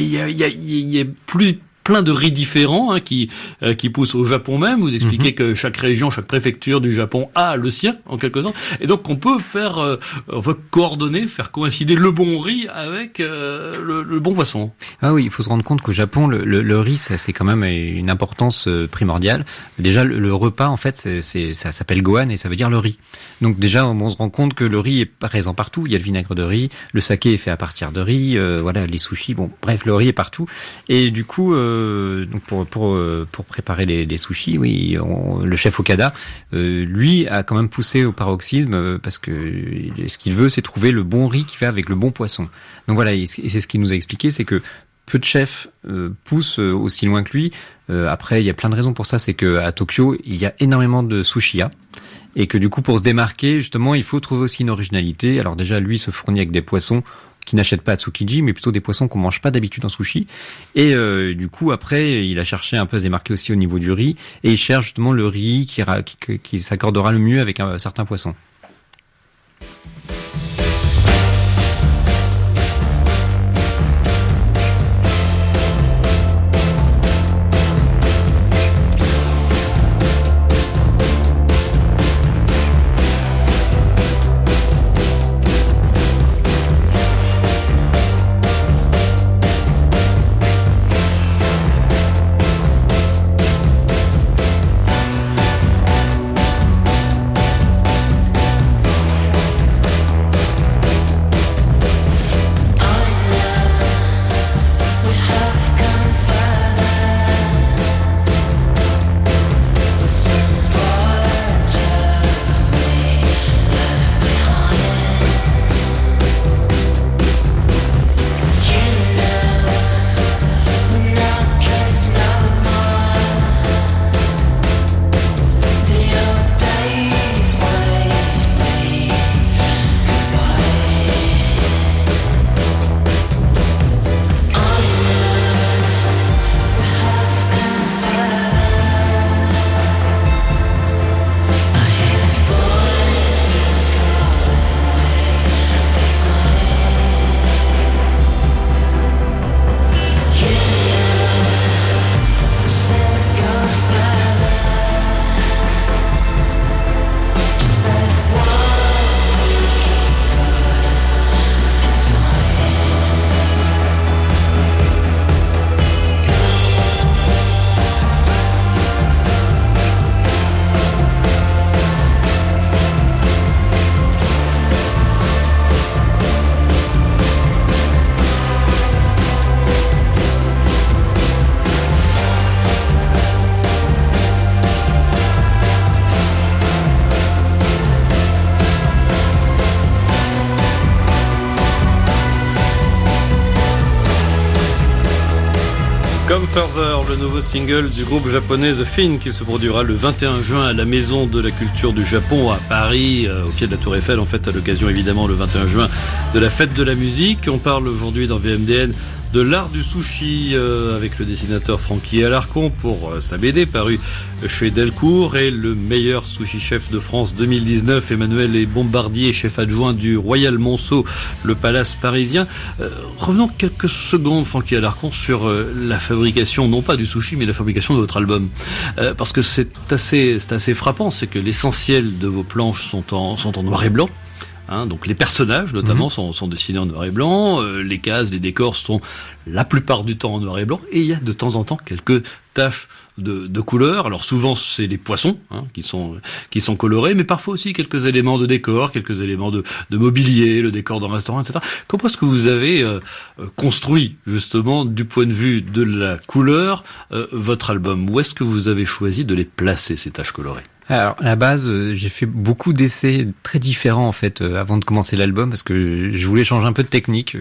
Speaker 3: a plein de riz différents qui poussent au Japon même. Vous expliquez que chaque région, chaque préfecture du Japon a le sien, en quelque sorte. Et donc, on peut coordonner, faire coïncider le bon riz avec le bon poisson.
Speaker 4: Ah oui, il faut se rendre compte qu'au Japon, le riz, c'est quand même une importance primordiale. Déjà, le repas, en fait, ça s'appelle gohan et ça veut dire le riz. Donc déjà, on se rend compte que le riz est présent partout. Il y a le vinaigre de riz, le saké est fait à partir de riz, les sushis, bref, le riz est partout. Et du coup, donc pour préparer les sushis, oui, le chef Okada, lui a quand même poussé au paroxysme parce que ce qu'il veut, c'est trouver le bon riz qui fait avec le bon poisson. Donc voilà, et c'est ce qu'il nous a expliqué, c'est que peu de chefs poussent aussi loin que lui. Après, il y a plein de raisons pour ça. C'est que à Tokyo, il y a énormément de sushiya. Et que du coup, pour se démarquer, justement, il faut trouver aussi une originalité. Alors déjà, lui se fournit avec des poissons qui n'achètent pas à Tsukiji, mais plutôt des poissons qu'on mange pas d'habitude en sushi. Et du coup, après, il a cherché un peu à se démarquer aussi au niveau du riz. Et il cherche justement le riz qui s'accordera le mieux avec un certain poisson.
Speaker 3: Come Further, le nouveau single du groupe japonais The Fin qui se produira le 21 juin à la Maison de la Culture du Japon à Paris, au pied de la Tour Eiffel, en fait, à l'occasion évidemment le 21 juin de la fête de la musique. On parle aujourd'hui dans VMDN de l'art du sushi avec le dessinateur Francky Alarcon pour sa BD parue chez Delcourt et le meilleur sushi chef de France 2019, Emmanuel Bombardier, chef adjoint du Royal Monceau, le Palace parisien. Revenons quelques secondes, Francky Alarcon, sur la fabrication, non pas du sushi, mais la fabrication de votre album. Parce que c'est assez frappant, c'est que l'essentiel de vos planches sont en noir et blanc. Donc les personnages notamment sont dessinés en noir et blanc, les cases, les décors sont la plupart du temps en noir et blanc, et il y a de temps en temps quelques taches de couleurs. Alors souvent c'est les poissons qui sont colorés, mais parfois aussi quelques éléments de décor, quelques éléments de mobilier, le décor d'un restaurant, etc. Comment est-ce que vous avez construit justement du point de vue de la couleur votre album? Où est-ce que vous avez choisi de les placer, ces taches colorées?
Speaker 4: Alors, à la base, j'ai fait beaucoup d'essais très différents, en fait, avant de commencer l'album, parce que je voulais changer un peu de technique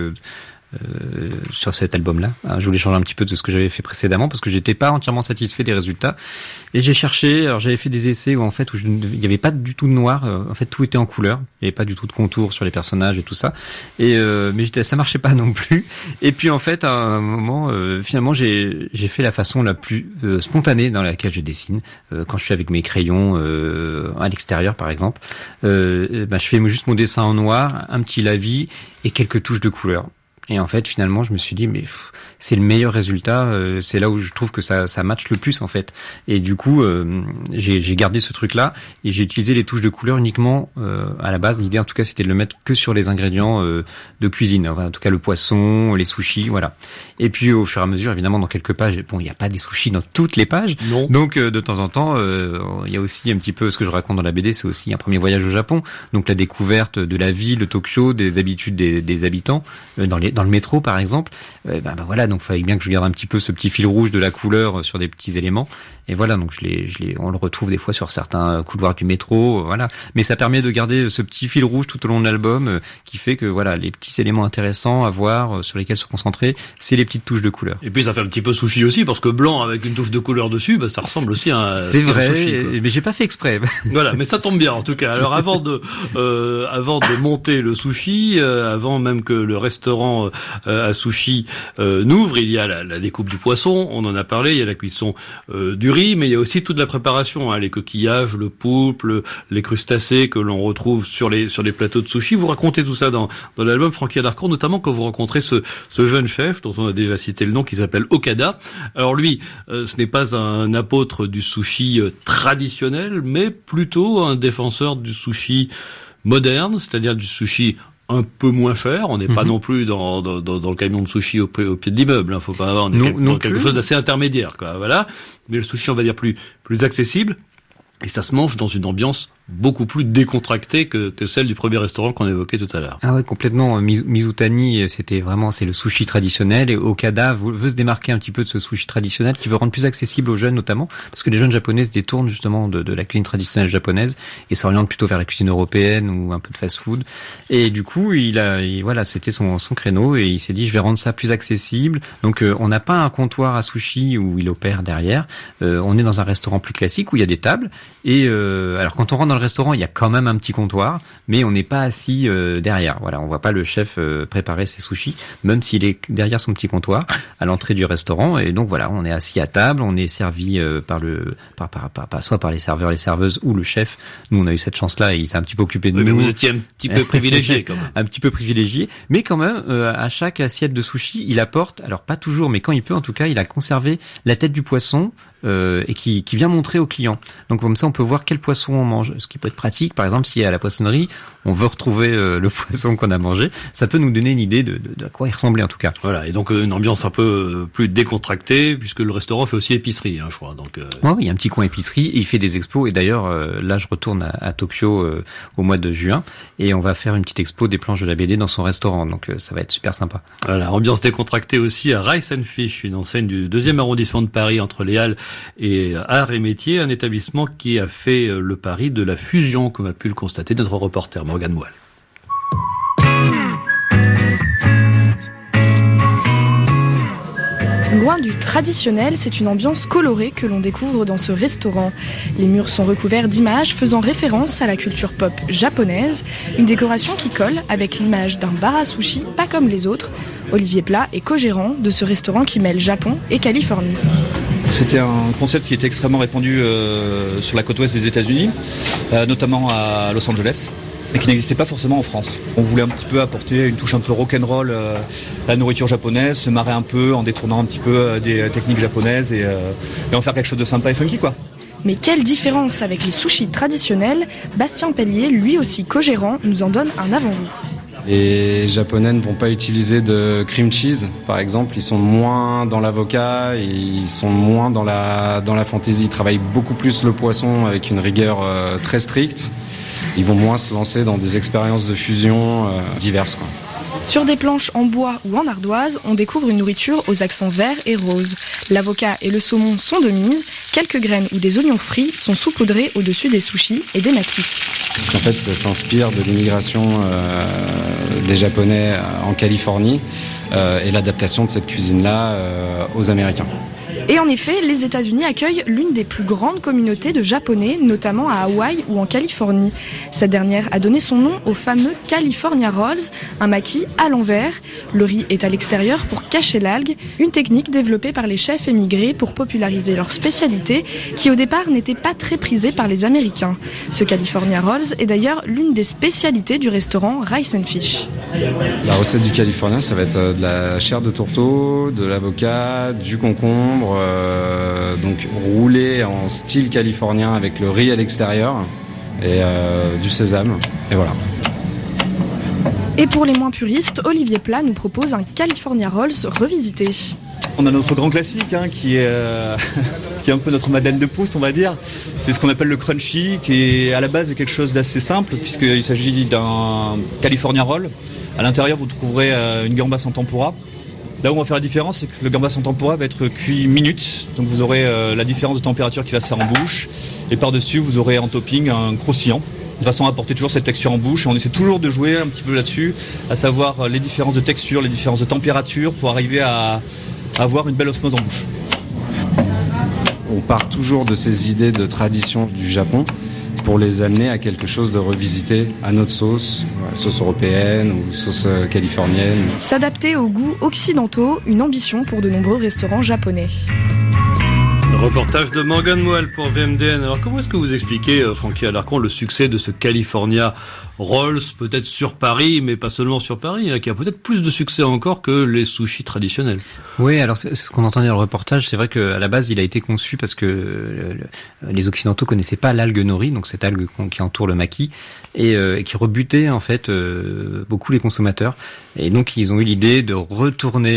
Speaker 4: sur cet album-là. Je voulais changer un petit peu de ce que j'avais fait précédemment, parce que j'étais pas entièrement satisfait des résultats. Et j'ai cherché, alors j'avais fait des essais où il n'y avait pas du tout de noir, en fait, tout était en couleur. Il n'y avait pas du tout de contour sur les personnages et tout ça. Et mais ça marchait pas non plus. Et puis en fait, à un moment, finalement, j'ai fait la façon la plus spontanée dans laquelle je dessine. Quand je suis avec mes crayons à l'extérieur, par exemple, je fais juste mon dessin en noir, un petit lavis et quelques touches de couleur. Et en fait, finalement, je me suis dit, mais c'est le meilleur résultat. C'est là où je trouve que ça matche le plus, en fait. Et du coup, j'ai gardé ce truc-là et j'ai utilisé les touches de couleur uniquement à la base. L'idée, en tout cas, c'était de le mettre que sur les ingrédients de cuisine. Enfin, en tout cas, le poisson, les sushis, voilà. Et puis, au fur et à mesure, évidemment, dans quelques pages, il n'y a pas des sushis dans toutes les pages.
Speaker 3: Non.
Speaker 4: Donc, de temps en temps, il y a aussi un petit peu ce que je raconte dans la BD, c'est aussi un premier voyage au Japon. Donc, la découverte de la ville, de Tokyo, des habitudes des habitants, dans le métro, par exemple. Voilà, donc il fallait bien que je garde un petit peu ce petit fil rouge de la couleur sur des petits éléments. Et voilà, donc on le retrouve des fois sur certains couloirs du métro, voilà. Mais ça permet de garder ce petit fil rouge tout au long de l'album, qui fait que voilà, les petits éléments intéressants à voir, sur lesquels se concentrer, c'est les petites touches de couleur.
Speaker 3: Et puis ça fait un petit peu sushi aussi, parce que blanc avec une touche de couleur dessus, ça ressemble aussi à un sushi.
Speaker 4: C'est vrai, mais j'ai pas fait exprès.
Speaker 3: Voilà, mais ça tombe bien en tout cas. Alors avant de monter le sushi, avant même que le restaurant à sushi n'ouvre, il y a la découpe du poisson, on en a parlé, il y a la cuisson du riz, mais il y a aussi toute la préparation, les coquillages, le poulpe, les crustacés que l'on retrouve sur les plateaux de sushi. Vous racontez tout ça dans l'album, Francky Alarcon, notamment quand vous rencontrez ce jeune chef dont on a déjà cité le nom, qui s'appelle Okada. Alors lui, ce n'est pas un apôtre du sushi traditionnel, mais plutôt un défenseur du sushi moderne, c'est-à-dire du sushi un peu moins cher. On n'est pas non plus dans le camion de sushi au pied de l'immeuble. Faut pas avoir quelque chose d'assez intermédiaire, quoi. Voilà. Mais le sushi, on va dire plus accessible. Et ça se mange dans une ambiance beaucoup plus décontractée que celle du premier restaurant qu'on évoquait tout à l'heure.
Speaker 4: Ah ouais, complètement. Mizutani, c'est le sushi traditionnel, et Okada veut se démarquer un petit peu de ce sushi traditionnel, qui veut rendre plus accessible aux jeunes notamment, parce que les jeunes japonais se détournent justement de la cuisine traditionnelle japonaise et s'orientent plutôt vers la cuisine européenne ou un peu de fast-food. Et du coup, voilà, c'était son créneau, et il s'est dit, je vais rendre ça plus accessible. Donc, on n'a pas un comptoir à sushi où il opère derrière. On est dans un restaurant plus classique où il y a des tables. Et alors, quand on rentre dans le restaurant, il y a quand même un petit comptoir, mais on n'est pas assis derrière. Voilà, on voit pas le chef préparer ses sushis, même s'il est derrière son petit comptoir à l'entrée du restaurant. Et donc voilà, on est assis à table, on est servi soit par les serveurs, les serveuses ou le chef. Nous, on a eu cette chance-là et il s'est un petit peu occupé de nous.
Speaker 3: Mais vous étiez un petit peu privilégié quand même.
Speaker 4: Un petit peu privilégié, mais quand même, à chaque assiette de sushi, il apporte, alors pas toujours, mais quand il peut, en tout cas, il a conservé la tête du poisson. Et qui vient montrer aux clients. Donc comme ça, on peut voir quel poisson on mange. Ce qui peut être pratique, par exemple, si à la poissonnerie, on veut retrouver le poisson qu'on a mangé, ça peut nous donner une idée de à quoi il ressemblait en tout cas.
Speaker 3: Voilà, et donc une ambiance un peu plus décontractée, puisque le restaurant fait aussi épicerie, je crois. Donc
Speaker 4: ouais, il y a un petit coin épicerie, et il fait des expos. Et d'ailleurs, là, je retourne à Tokyo au mois de juin, et on va faire une petite expo des planches de la BD dans son restaurant. Donc ça va être super sympa.
Speaker 3: Voilà, ambiance décontractée aussi à Rice and Fish, une enseigne du 2e arrondissement de Paris, entre les Halles et Arts et Métiers, un établissement qui a fait le pari de la fusion, comme a pu le constater notre reporter Morgane Moelle.
Speaker 5: Loin du traditionnel, c'est une ambiance colorée que l'on découvre dans ce restaurant. Les murs sont recouverts d'images faisant référence à la culture pop japonaise, une décoration qui colle avec l'image d'un bar à sushi pas comme les autres. Olivier Plat est co-gérant de ce restaurant qui mêle Japon et Californie.
Speaker 6: C'était un concept qui était extrêmement répandu sur la côte ouest des États-Unis, notamment à Los Angeles, et qui n'existait pas forcément en France. On voulait un petit peu apporter une touche un peu rock'n'roll à la nourriture japonaise, se marrer un peu en détournant un petit peu des techniques japonaises et en faire quelque chose de sympa et funky, quoi.
Speaker 5: Mais quelle différence avec les sushis traditionnels ? Bastien Pellier, lui aussi co-gérant, nous en donne un avant-goût.
Speaker 7: Les Japonais ne vont pas utiliser de cream cheese, par exemple. Ils sont moins dans l'avocat, et ils sont moins dans la fantaisie. Ils travaillent beaucoup plus le poisson avec une rigueur très stricte. Ils vont moins se lancer dans des expériences de fusion diverses, quoi.
Speaker 5: Sur des planches en bois ou en ardoise, on découvre une nourriture aux accents verts et roses. L'avocat et le saumon sont de mise, quelques graines ou des oignons frits sont saupoudrés au-dessus des sushis et des makis.
Speaker 7: En fait, ça s'inspire de l'immigration des Japonais en Californie et l'adaptation de cette cuisine-là aux Américains.
Speaker 5: Et en effet, les États-Unis accueillent l'une des plus grandes communautés de Japonais, notamment à Hawaï ou en Californie. Cette dernière a donné son nom au fameux California Rolls, un maki à l'envers. Le riz est à l'extérieur pour cacher l'algue, une technique développée par les chefs émigrés pour populariser leur spécialité, qui au départ n'était pas très prisée par les Américains. Ce California Rolls est d'ailleurs l'une des spécialités du restaurant Rice and Fish.
Speaker 7: La recette du Californien, ça va être de la chair de tourteau, de l'avocat, du concombre, donc roulé en style californien avec le riz à l'extérieur et du sésame, et voilà.
Speaker 5: Et pour les moins puristes, Olivier Plat nous propose un California Rolls revisité.
Speaker 6: On a notre grand classique qui est un peu notre Madeleine de Proust, on va dire. C'est ce qu'on appelle le crunchy, qui est à la base est quelque chose d'assez simple puisqu'il s'agit d'un California Roll. À l'intérieur, vous trouverez une gambas en tempura. Là où on va faire la différence, c'est que le gambas en tempura va être cuit minutes. Donc vous aurez la différence de température qui va se faire en bouche. Et par-dessus, vous aurez en topping un croustillant, de façon à apporter toujours cette texture en bouche. Et on essaie toujours de jouer un petit peu là-dessus, à savoir les différences de texture, les différences de température, pour arriver à avoir une belle osmose en bouche.
Speaker 7: On part toujours de ces idées de tradition du Japon pour les amener à quelque chose de revisité à notre sauce, sauce européenne ou sauce californienne.
Speaker 5: S'adapter aux goûts occidentaux, une ambition pour de nombreux restaurants japonais.
Speaker 3: Reportage de Morgan Moelle pour VMDN. Alors comment est-ce que vous expliquez, Francky Alarcon, le succès de ce California Rolls, peut-être sur Paris, mais pas seulement sur Paris, qui a peut-être plus de succès encore que les sushis traditionnels?
Speaker 4: Oui, alors c'est ce qu'on entendait dans le reportage. C'est vrai qu'à la base, il a été conçu parce que les Occidentaux connaissaient pas l'algue nori, donc cette algue qui entoure le maki, et qui rebutait en fait beaucoup les consommateurs. Et donc ils ont eu l'idée de retourner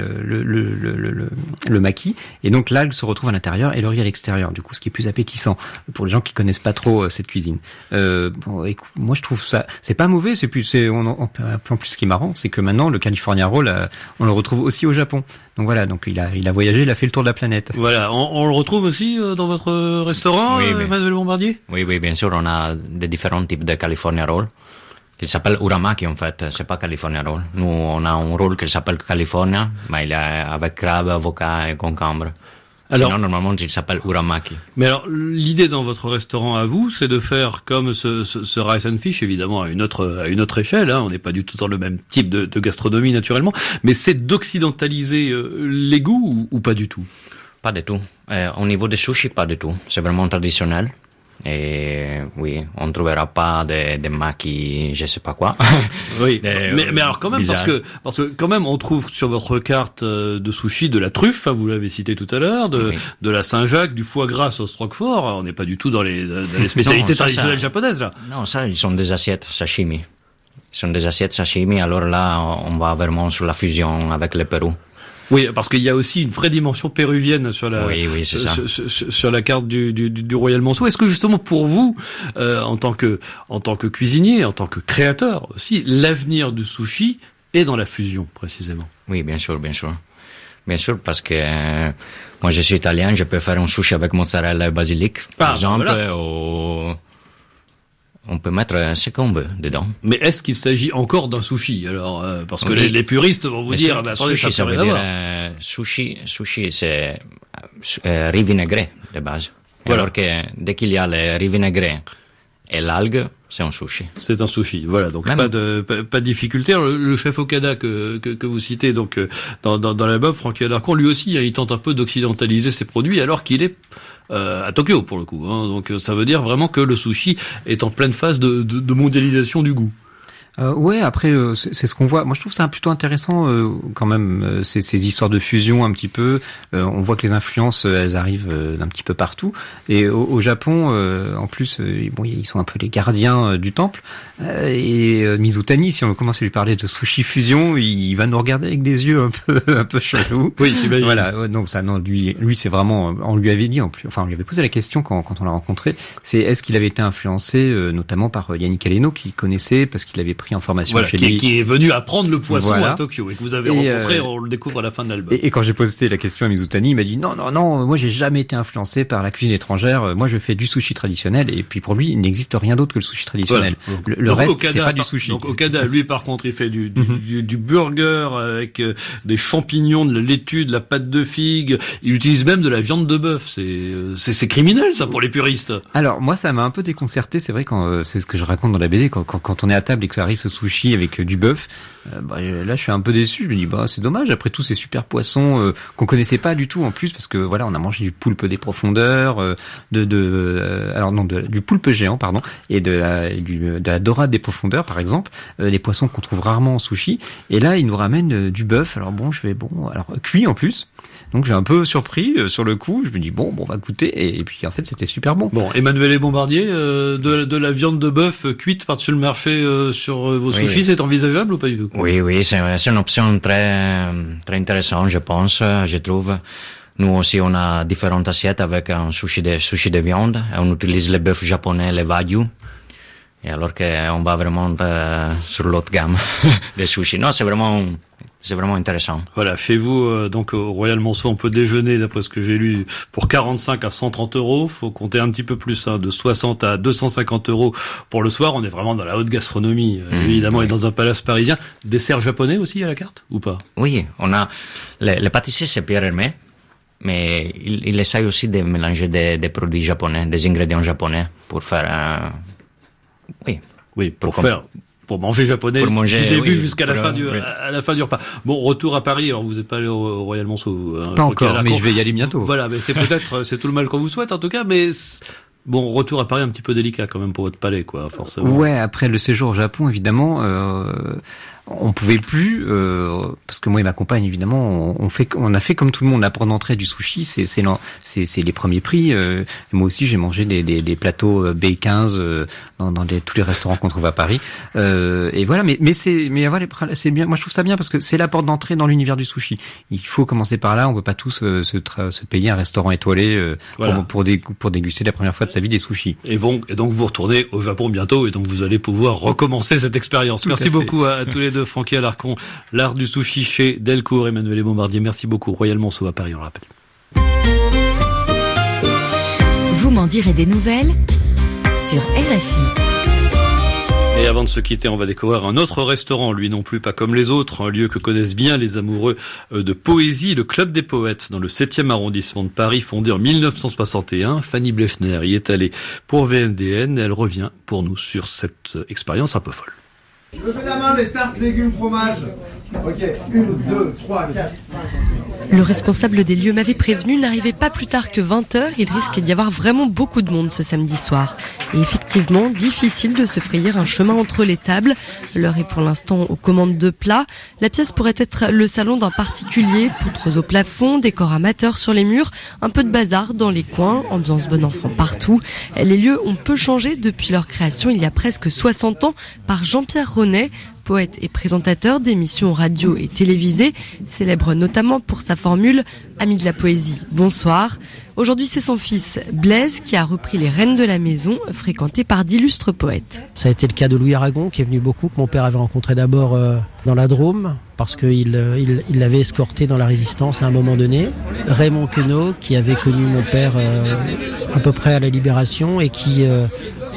Speaker 4: le maki, et donc l'algue se retrouve à l'intérieur et le riz à l'extérieur. Du coup, ce qui est plus appétissant pour les gens qui connaissent pas trop cette cuisine. Écoute, moi je trouve ça, c'est pas mauvais. En plus, ce qui est marrant, c'est que maintenant le California Roll, on le retrouve aussi au Japon. Donc voilà, donc il a voyagé, il a fait le tour de la planète.
Speaker 3: Voilà, on le retrouve aussi dans votre restaurant,
Speaker 1: oui,
Speaker 3: Emmanuel Bombardier?
Speaker 1: Oui, bien sûr, on a des différents types de California Roll. Il s'appelle uramaki en fait, c'est pas California Roll. Nous, on a un roll qui s'appelle California, mais il est avec crabe, avocat et concombre. Alors, sinon, normalement, il s'appelle uramaki.
Speaker 3: Mais alors, l'idée dans votre restaurant à vous, c'est de faire comme ce Rice and Fish, évidemment, à une autre échelle, on n'est pas du tout dans le même type de gastronomie, naturellement, mais c'est d'occidentaliser les goûts ou pas du tout?
Speaker 1: Pas du tout. Au niveau des sushis, pas du tout. C'est vraiment traditionnel. Et oui, on ne trouvera pas des makis, je sais pas quoi.
Speaker 3: Oui, mais alors quand même, parce que quand même, on trouve sur votre carte de sushi de la truffe, vous l'avez cité tout à l'heure, de la Saint-Jacques, du foie gras sauce Roquefort. On n'est pas du tout dans les spécialités traditionnelles japonaises, là.
Speaker 1: Non, ça, ils sont des assiettes sashimi. Alors là, on va vraiment sur la fusion avec le Pérou.
Speaker 3: Oui, parce qu'il y a aussi une vraie dimension péruvienne sur la sur la carte du Royal Monceau. Est-ce que justement pour vous, en tant que cuisinier, en tant que créateur aussi, l'avenir du sushi est dans la fusion précisément?
Speaker 1: Oui, bien sûr, parce que moi je suis italien, je peux faire un sushi avec mozzarella et basilic, par exemple, on peut mettre ce qu'on veut dedans.
Speaker 3: Mais est-ce qu'il s'agit encore d'un sushi? Alors, parce que les puristes vont vous dire, attendez,
Speaker 1: sushi,
Speaker 3: ça
Speaker 1: veut
Speaker 3: peut rien
Speaker 1: dire
Speaker 3: avoir.
Speaker 1: sushi, c'est riz vinaigré de base.
Speaker 3: Voilà.
Speaker 1: Alors que dès qu'il y a le riz vinaigré et l'algue, c'est un sushi.
Speaker 3: C'est un sushi, voilà. Donc pas de difficulté. Alors, le chef Okada que vous citez donc dans l'album, Francky Alarcon, lui aussi, il tente un peu d'occidentaliser ses produits, alors qu'il est à Tokyo pour le coup. Hein. Donc ça veut dire vraiment que le sushi est en pleine phase de mondialisation du goût.
Speaker 4: Ouais, après c'est ce qu'on voit. Moi, je trouve ça plutôt intéressant quand même ces histoires de fusion un petit peu. On voit que les influences elles arrivent d'un petit peu partout. Et au Japon, en plus, bon, ils sont un peu les gardiens du temple. Et Mizutani, si on commence à lui parler de sushi fusion, il va nous regarder avec des yeux un peu chelous.
Speaker 3: Oui, j'imagine.
Speaker 4: Voilà. Donc ça, non, lui, c'est vraiment. On lui avait dit, on lui avait posé la question quand on l'a rencontré. C'est est-ce qu'il avait été influencé, notamment par Yannick Aleno, qu'il connaissait parce qu'il avait pris en formation chez lui.
Speaker 3: Qui est venu apprendre le poisson à Tokyo et que vous avez rencontré, on le découvre à la fin de l'album.
Speaker 4: Et quand j'ai posé la question à Mizutani, il m'a dit non, moi j'ai jamais été influencé par la cuisine étrangère, moi je fais du sushi traditionnel, et puis pour lui il n'existe rien d'autre que le sushi traditionnel.
Speaker 3: Voilà.
Speaker 4: Le reste Okada, c'est pas du sushi.
Speaker 3: Donc Okada, lui par contre, il fait du burger avec des champignons, de la laitue, de la pâte de figue, il utilise même de la viande de bœuf, c'est criminel ça pour les puristes.
Speaker 4: Alors moi ça m'a un peu déconcerté, c'est vrai quand c'est ce que je raconte dans la BD, quand on est à table et que ça arrive ce sushi avec du bœuf, là je suis un peu déçu, je me dis c'est dommage, après tout ces super poissons qu'on connaissait pas du tout en plus, parce que voilà, on a mangé du poulpe des profondeurs, du poulpe géant pardon, et de la dorade des profondeurs par exemple, les poissons qu'on trouve rarement en sushi, et là ils nous ramènent du bœuf, alors cuit en plus. Donc j'ai un peu surpris sur le coup, je me dis on va goûter, et puis en fait c'était super bon.
Speaker 3: Bon, Emmanuel Bombardier, de la viande de bœuf cuite par-dessus le marché sur vos sushis, c'est envisageable ou pas du tout?
Speaker 1: Oui, c'est une option très très intéressante, je pense, je trouve. Nous aussi on a différentes assiettes avec un sushi de viande, on utilise le bœuf japonais, le wagyu. Et alors qu'on va vraiment sur l'autre gamme des sushis. Non, c'est vraiment intéressant.
Speaker 3: Voilà, chez vous, donc au Royal Monceau, on peut déjeuner, d'après ce que j'ai lu, pour 45 à 130 euros. Faut compter un petit peu plus, de 60 à 250 euros pour le soir. On est vraiment dans la haute gastronomie, évidemment, et dans un palace parisien. Dessert japonais aussi à la carte, ou pas?
Speaker 1: Oui, on a le pâtissier, c'est Pierre Hermé, mais il essaye aussi de mélanger des produits japonais, des ingrédients japonais pour faire pour manger japonais du début jusqu'à la fin du repas. Bon, retour à Paris. Alors vous n'êtes pas allé au Royal Monceau,
Speaker 4: pas encore, mais je vais y aller bientôt.
Speaker 3: Voilà, mais c'est tout le mal qu'on vous souhaite en tout cas, mais bon, retour à Paris un petit peu délicat quand même pour votre palais, quoi, forcément.
Speaker 4: Ouais, après le séjour au Japon, évidemment, on pouvait plus, parce que moi et ma compagne, évidemment, on a fait comme tout le monde, la porte d'entrée du sushi, c'est les premiers prix. Moi aussi, j'ai mangé des plateaux B15 dans tous les restaurants qu'on trouve à Paris. Et voilà, mais c'est bien. Moi, je trouve ça bien parce que c'est la porte d'entrée dans l'univers du sushi. Il faut commencer par là. On peut pas tous se payer un restaurant étoilé pour déguster la première fois de sa vie des sushis.
Speaker 3: Et donc vous retournez au Japon bientôt, et donc vous allez pouvoir recommencer cette expérience. Merci beaucoup à tous les deux. Francky Alarcon, l'art du sushi chez Delcourt. Emmanuel Bombardier, merci beaucoup. Royal Monceau à Paris, on le rappelle.
Speaker 8: Vous m'en direz des nouvelles sur RFI.
Speaker 3: Et avant de se quitter, on va découvrir un autre restaurant, lui non plus pas comme les autres, un lieu que connaissent bien les amoureux de poésie, le Club des Poètes, dans le 7e arrondissement de Paris, fondé en 1961. Fanny Blechner y est allée pour VMDN, et elle revient pour nous sur cette expérience un peu folle.
Speaker 9: Je fais la main, les tartes, légumes, fromage. Ok, 1, 2, 3, 4.
Speaker 10: Le responsable des lieux m'avait prévenu, n'arrivait pas plus tard que 20h, il risquait d'y avoir vraiment beaucoup de monde ce samedi soir. Et effectivement, difficile de se frayer un chemin entre les tables. L'heure est pour l'instant aux commandes de plats. La pièce pourrait être le salon d'un particulier, poutres au plafond, décors amateurs sur les murs, un peu de bazar dans les coins, ambiance bon enfant partout. Les lieux ont peu changé depuis leur création il y a presque 60 ans par Jean-Pierre Ronet, poète et présentateur d'émissions radio et télévisées, célèbre notamment pour sa formule « Ami de la poésie, bonsoir ». Aujourd'hui, c'est son fils Blaise qui a repris les rênes de la maison, fréquentée par d'illustres poètes.
Speaker 11: Ça a été le cas de Louis Aragon, qui est venu beaucoup, que mon père avait rencontré d'abord dans la Drôme, parce qu'il l'avait escorté dans la Résistance à un moment donné. Raymond Queneau, qui avait connu mon père à peu près à la Libération, et qui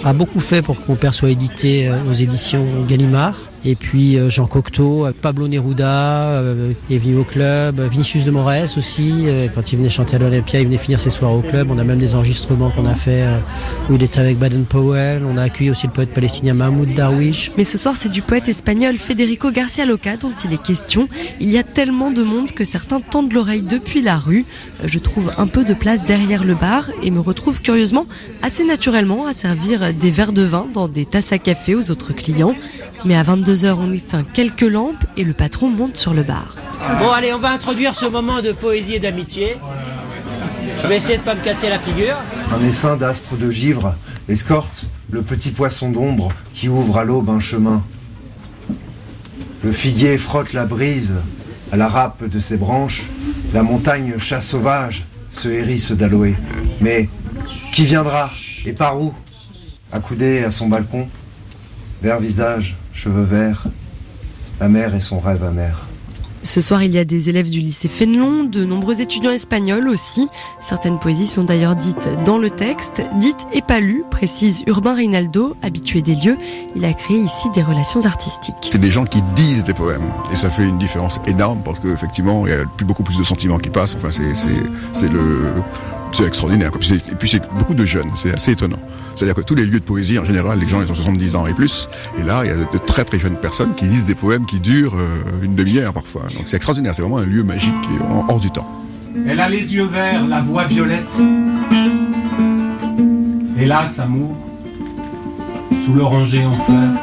Speaker 11: a beaucoup fait pour que mon père soit édité aux éditions Gallimard. Et puis Jean Cocteau, Pablo Neruda est venu au club, Vinicius de Moraes aussi, quand il venait chanter à l'Olympia, il venait finir ses soirs au club. On a même des enregistrements qu'on a fait où il était avec Baden-Powell. On a accueilli aussi le poète palestinien Mahmoud Darwish.
Speaker 10: Mais ce soir, c'est du poète espagnol Federico García Lorca dont il est question. Il y a tellement de monde que certains tendent l'oreille depuis la rue. Je trouve un peu de place derrière le bar et me retrouve curieusement, assez naturellement, à servir des verres de vin dans des tasses à café aux autres clients. Mais à 22h, on éteint quelques lampes et le patron monte sur le bar.
Speaker 11: Bon, allez, on va introduire ce moment de poésie et d'amitié. Je vais essayer de pas me casser la figure.
Speaker 12: Un essaim d'astres de givre escorte le petit poisson d'ombre qui ouvre à l'aube un chemin. Le figuier frotte la brise à la râpe de ses branches. La montagne chat sauvage se hérisse d'aloé. Mais qui viendra et par où? Accoudé à son balcon, vert visage, cheveux verts, la mer et son rêve amer.
Speaker 10: Ce soir, il y a des élèves du lycée Fénelon, de nombreux étudiants espagnols aussi. Certaines poésies sont d'ailleurs dites dans le texte, dites et pas lues, précise Urbain Reinaldo, habitué des lieux. Il a créé ici des relations artistiques.
Speaker 13: C'est des gens qui disent des poèmes et ça fait une différence énorme parce qu'effectivement, il y a beaucoup plus de sentiments qui passent. Enfin, c'est extraordinaire. Et puis c'est beaucoup de jeunes, c'est assez étonnant. C'est-à-dire que tous les lieux de poésie, en général, les gens ils ont 70 ans et plus. Et là, il y a de très très jeunes personnes qui disent des poèmes qui durent une demi-heure parfois. Donc c'est extraordinaire, c'est vraiment un lieu magique et hors du temps.
Speaker 14: Elle a les yeux verts, la voix violette. Hélas, amour, sous l'oranger en fleurs.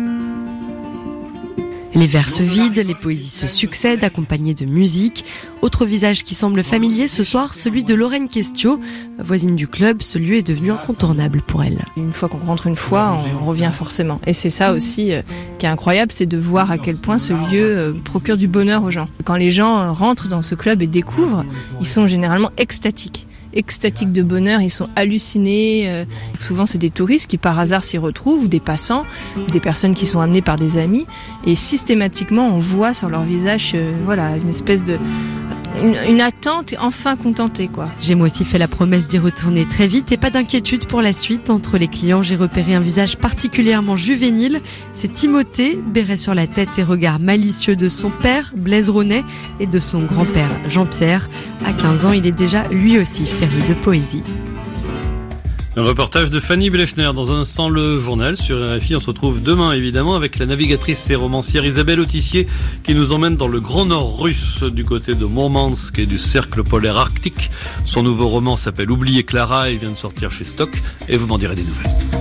Speaker 10: Les vers se vident, les poésies se succèdent, accompagnées de musique. Autre visage qui semble familier ce soir, celui de Lorraine Questio. Voisine du club, ce lieu est devenu incontournable pour elle.
Speaker 15: Une fois qu'on rentre une fois, on revient forcément. Et c'est ça aussi qui est incroyable, c'est de voir à quel point ce lieu procure du bonheur aux gens. Quand les gens rentrent dans ce club et découvrent, ils sont généralement extatiques de bonheur, ils sont hallucinés. Souvent c'est des touristes qui par hasard s'y retrouvent, ou des passants, ou des personnes qui sont amenées par des amis, et systématiquement on voit sur leur visage une espèce de une attente et enfin contenté quoi.
Speaker 10: J'ai moi aussi fait la promesse d'y retourner très vite et pas d'inquiétude pour la suite. Entre les clients, j'ai repéré un visage particulièrement juvénile. C'est Timothée, béret sur la tête et regard malicieux de son père, Blaise Ronet, et de son grand-père, Jean-Pierre. À 15 ans, il est déjà lui aussi féru de poésie.
Speaker 3: Un reportage de Fanny Blechner. Dans un instant, le journal sur RFI. On se retrouve demain, évidemment, avec la navigatrice et romancière Isabelle Autissier qui nous emmène dans le Grand Nord russe, du côté de Mourmansk et du cercle polaire arctique. Son nouveau roman s'appelle Oublier Clara. Il vient de sortir chez Stock et vous m'en direz des nouvelles.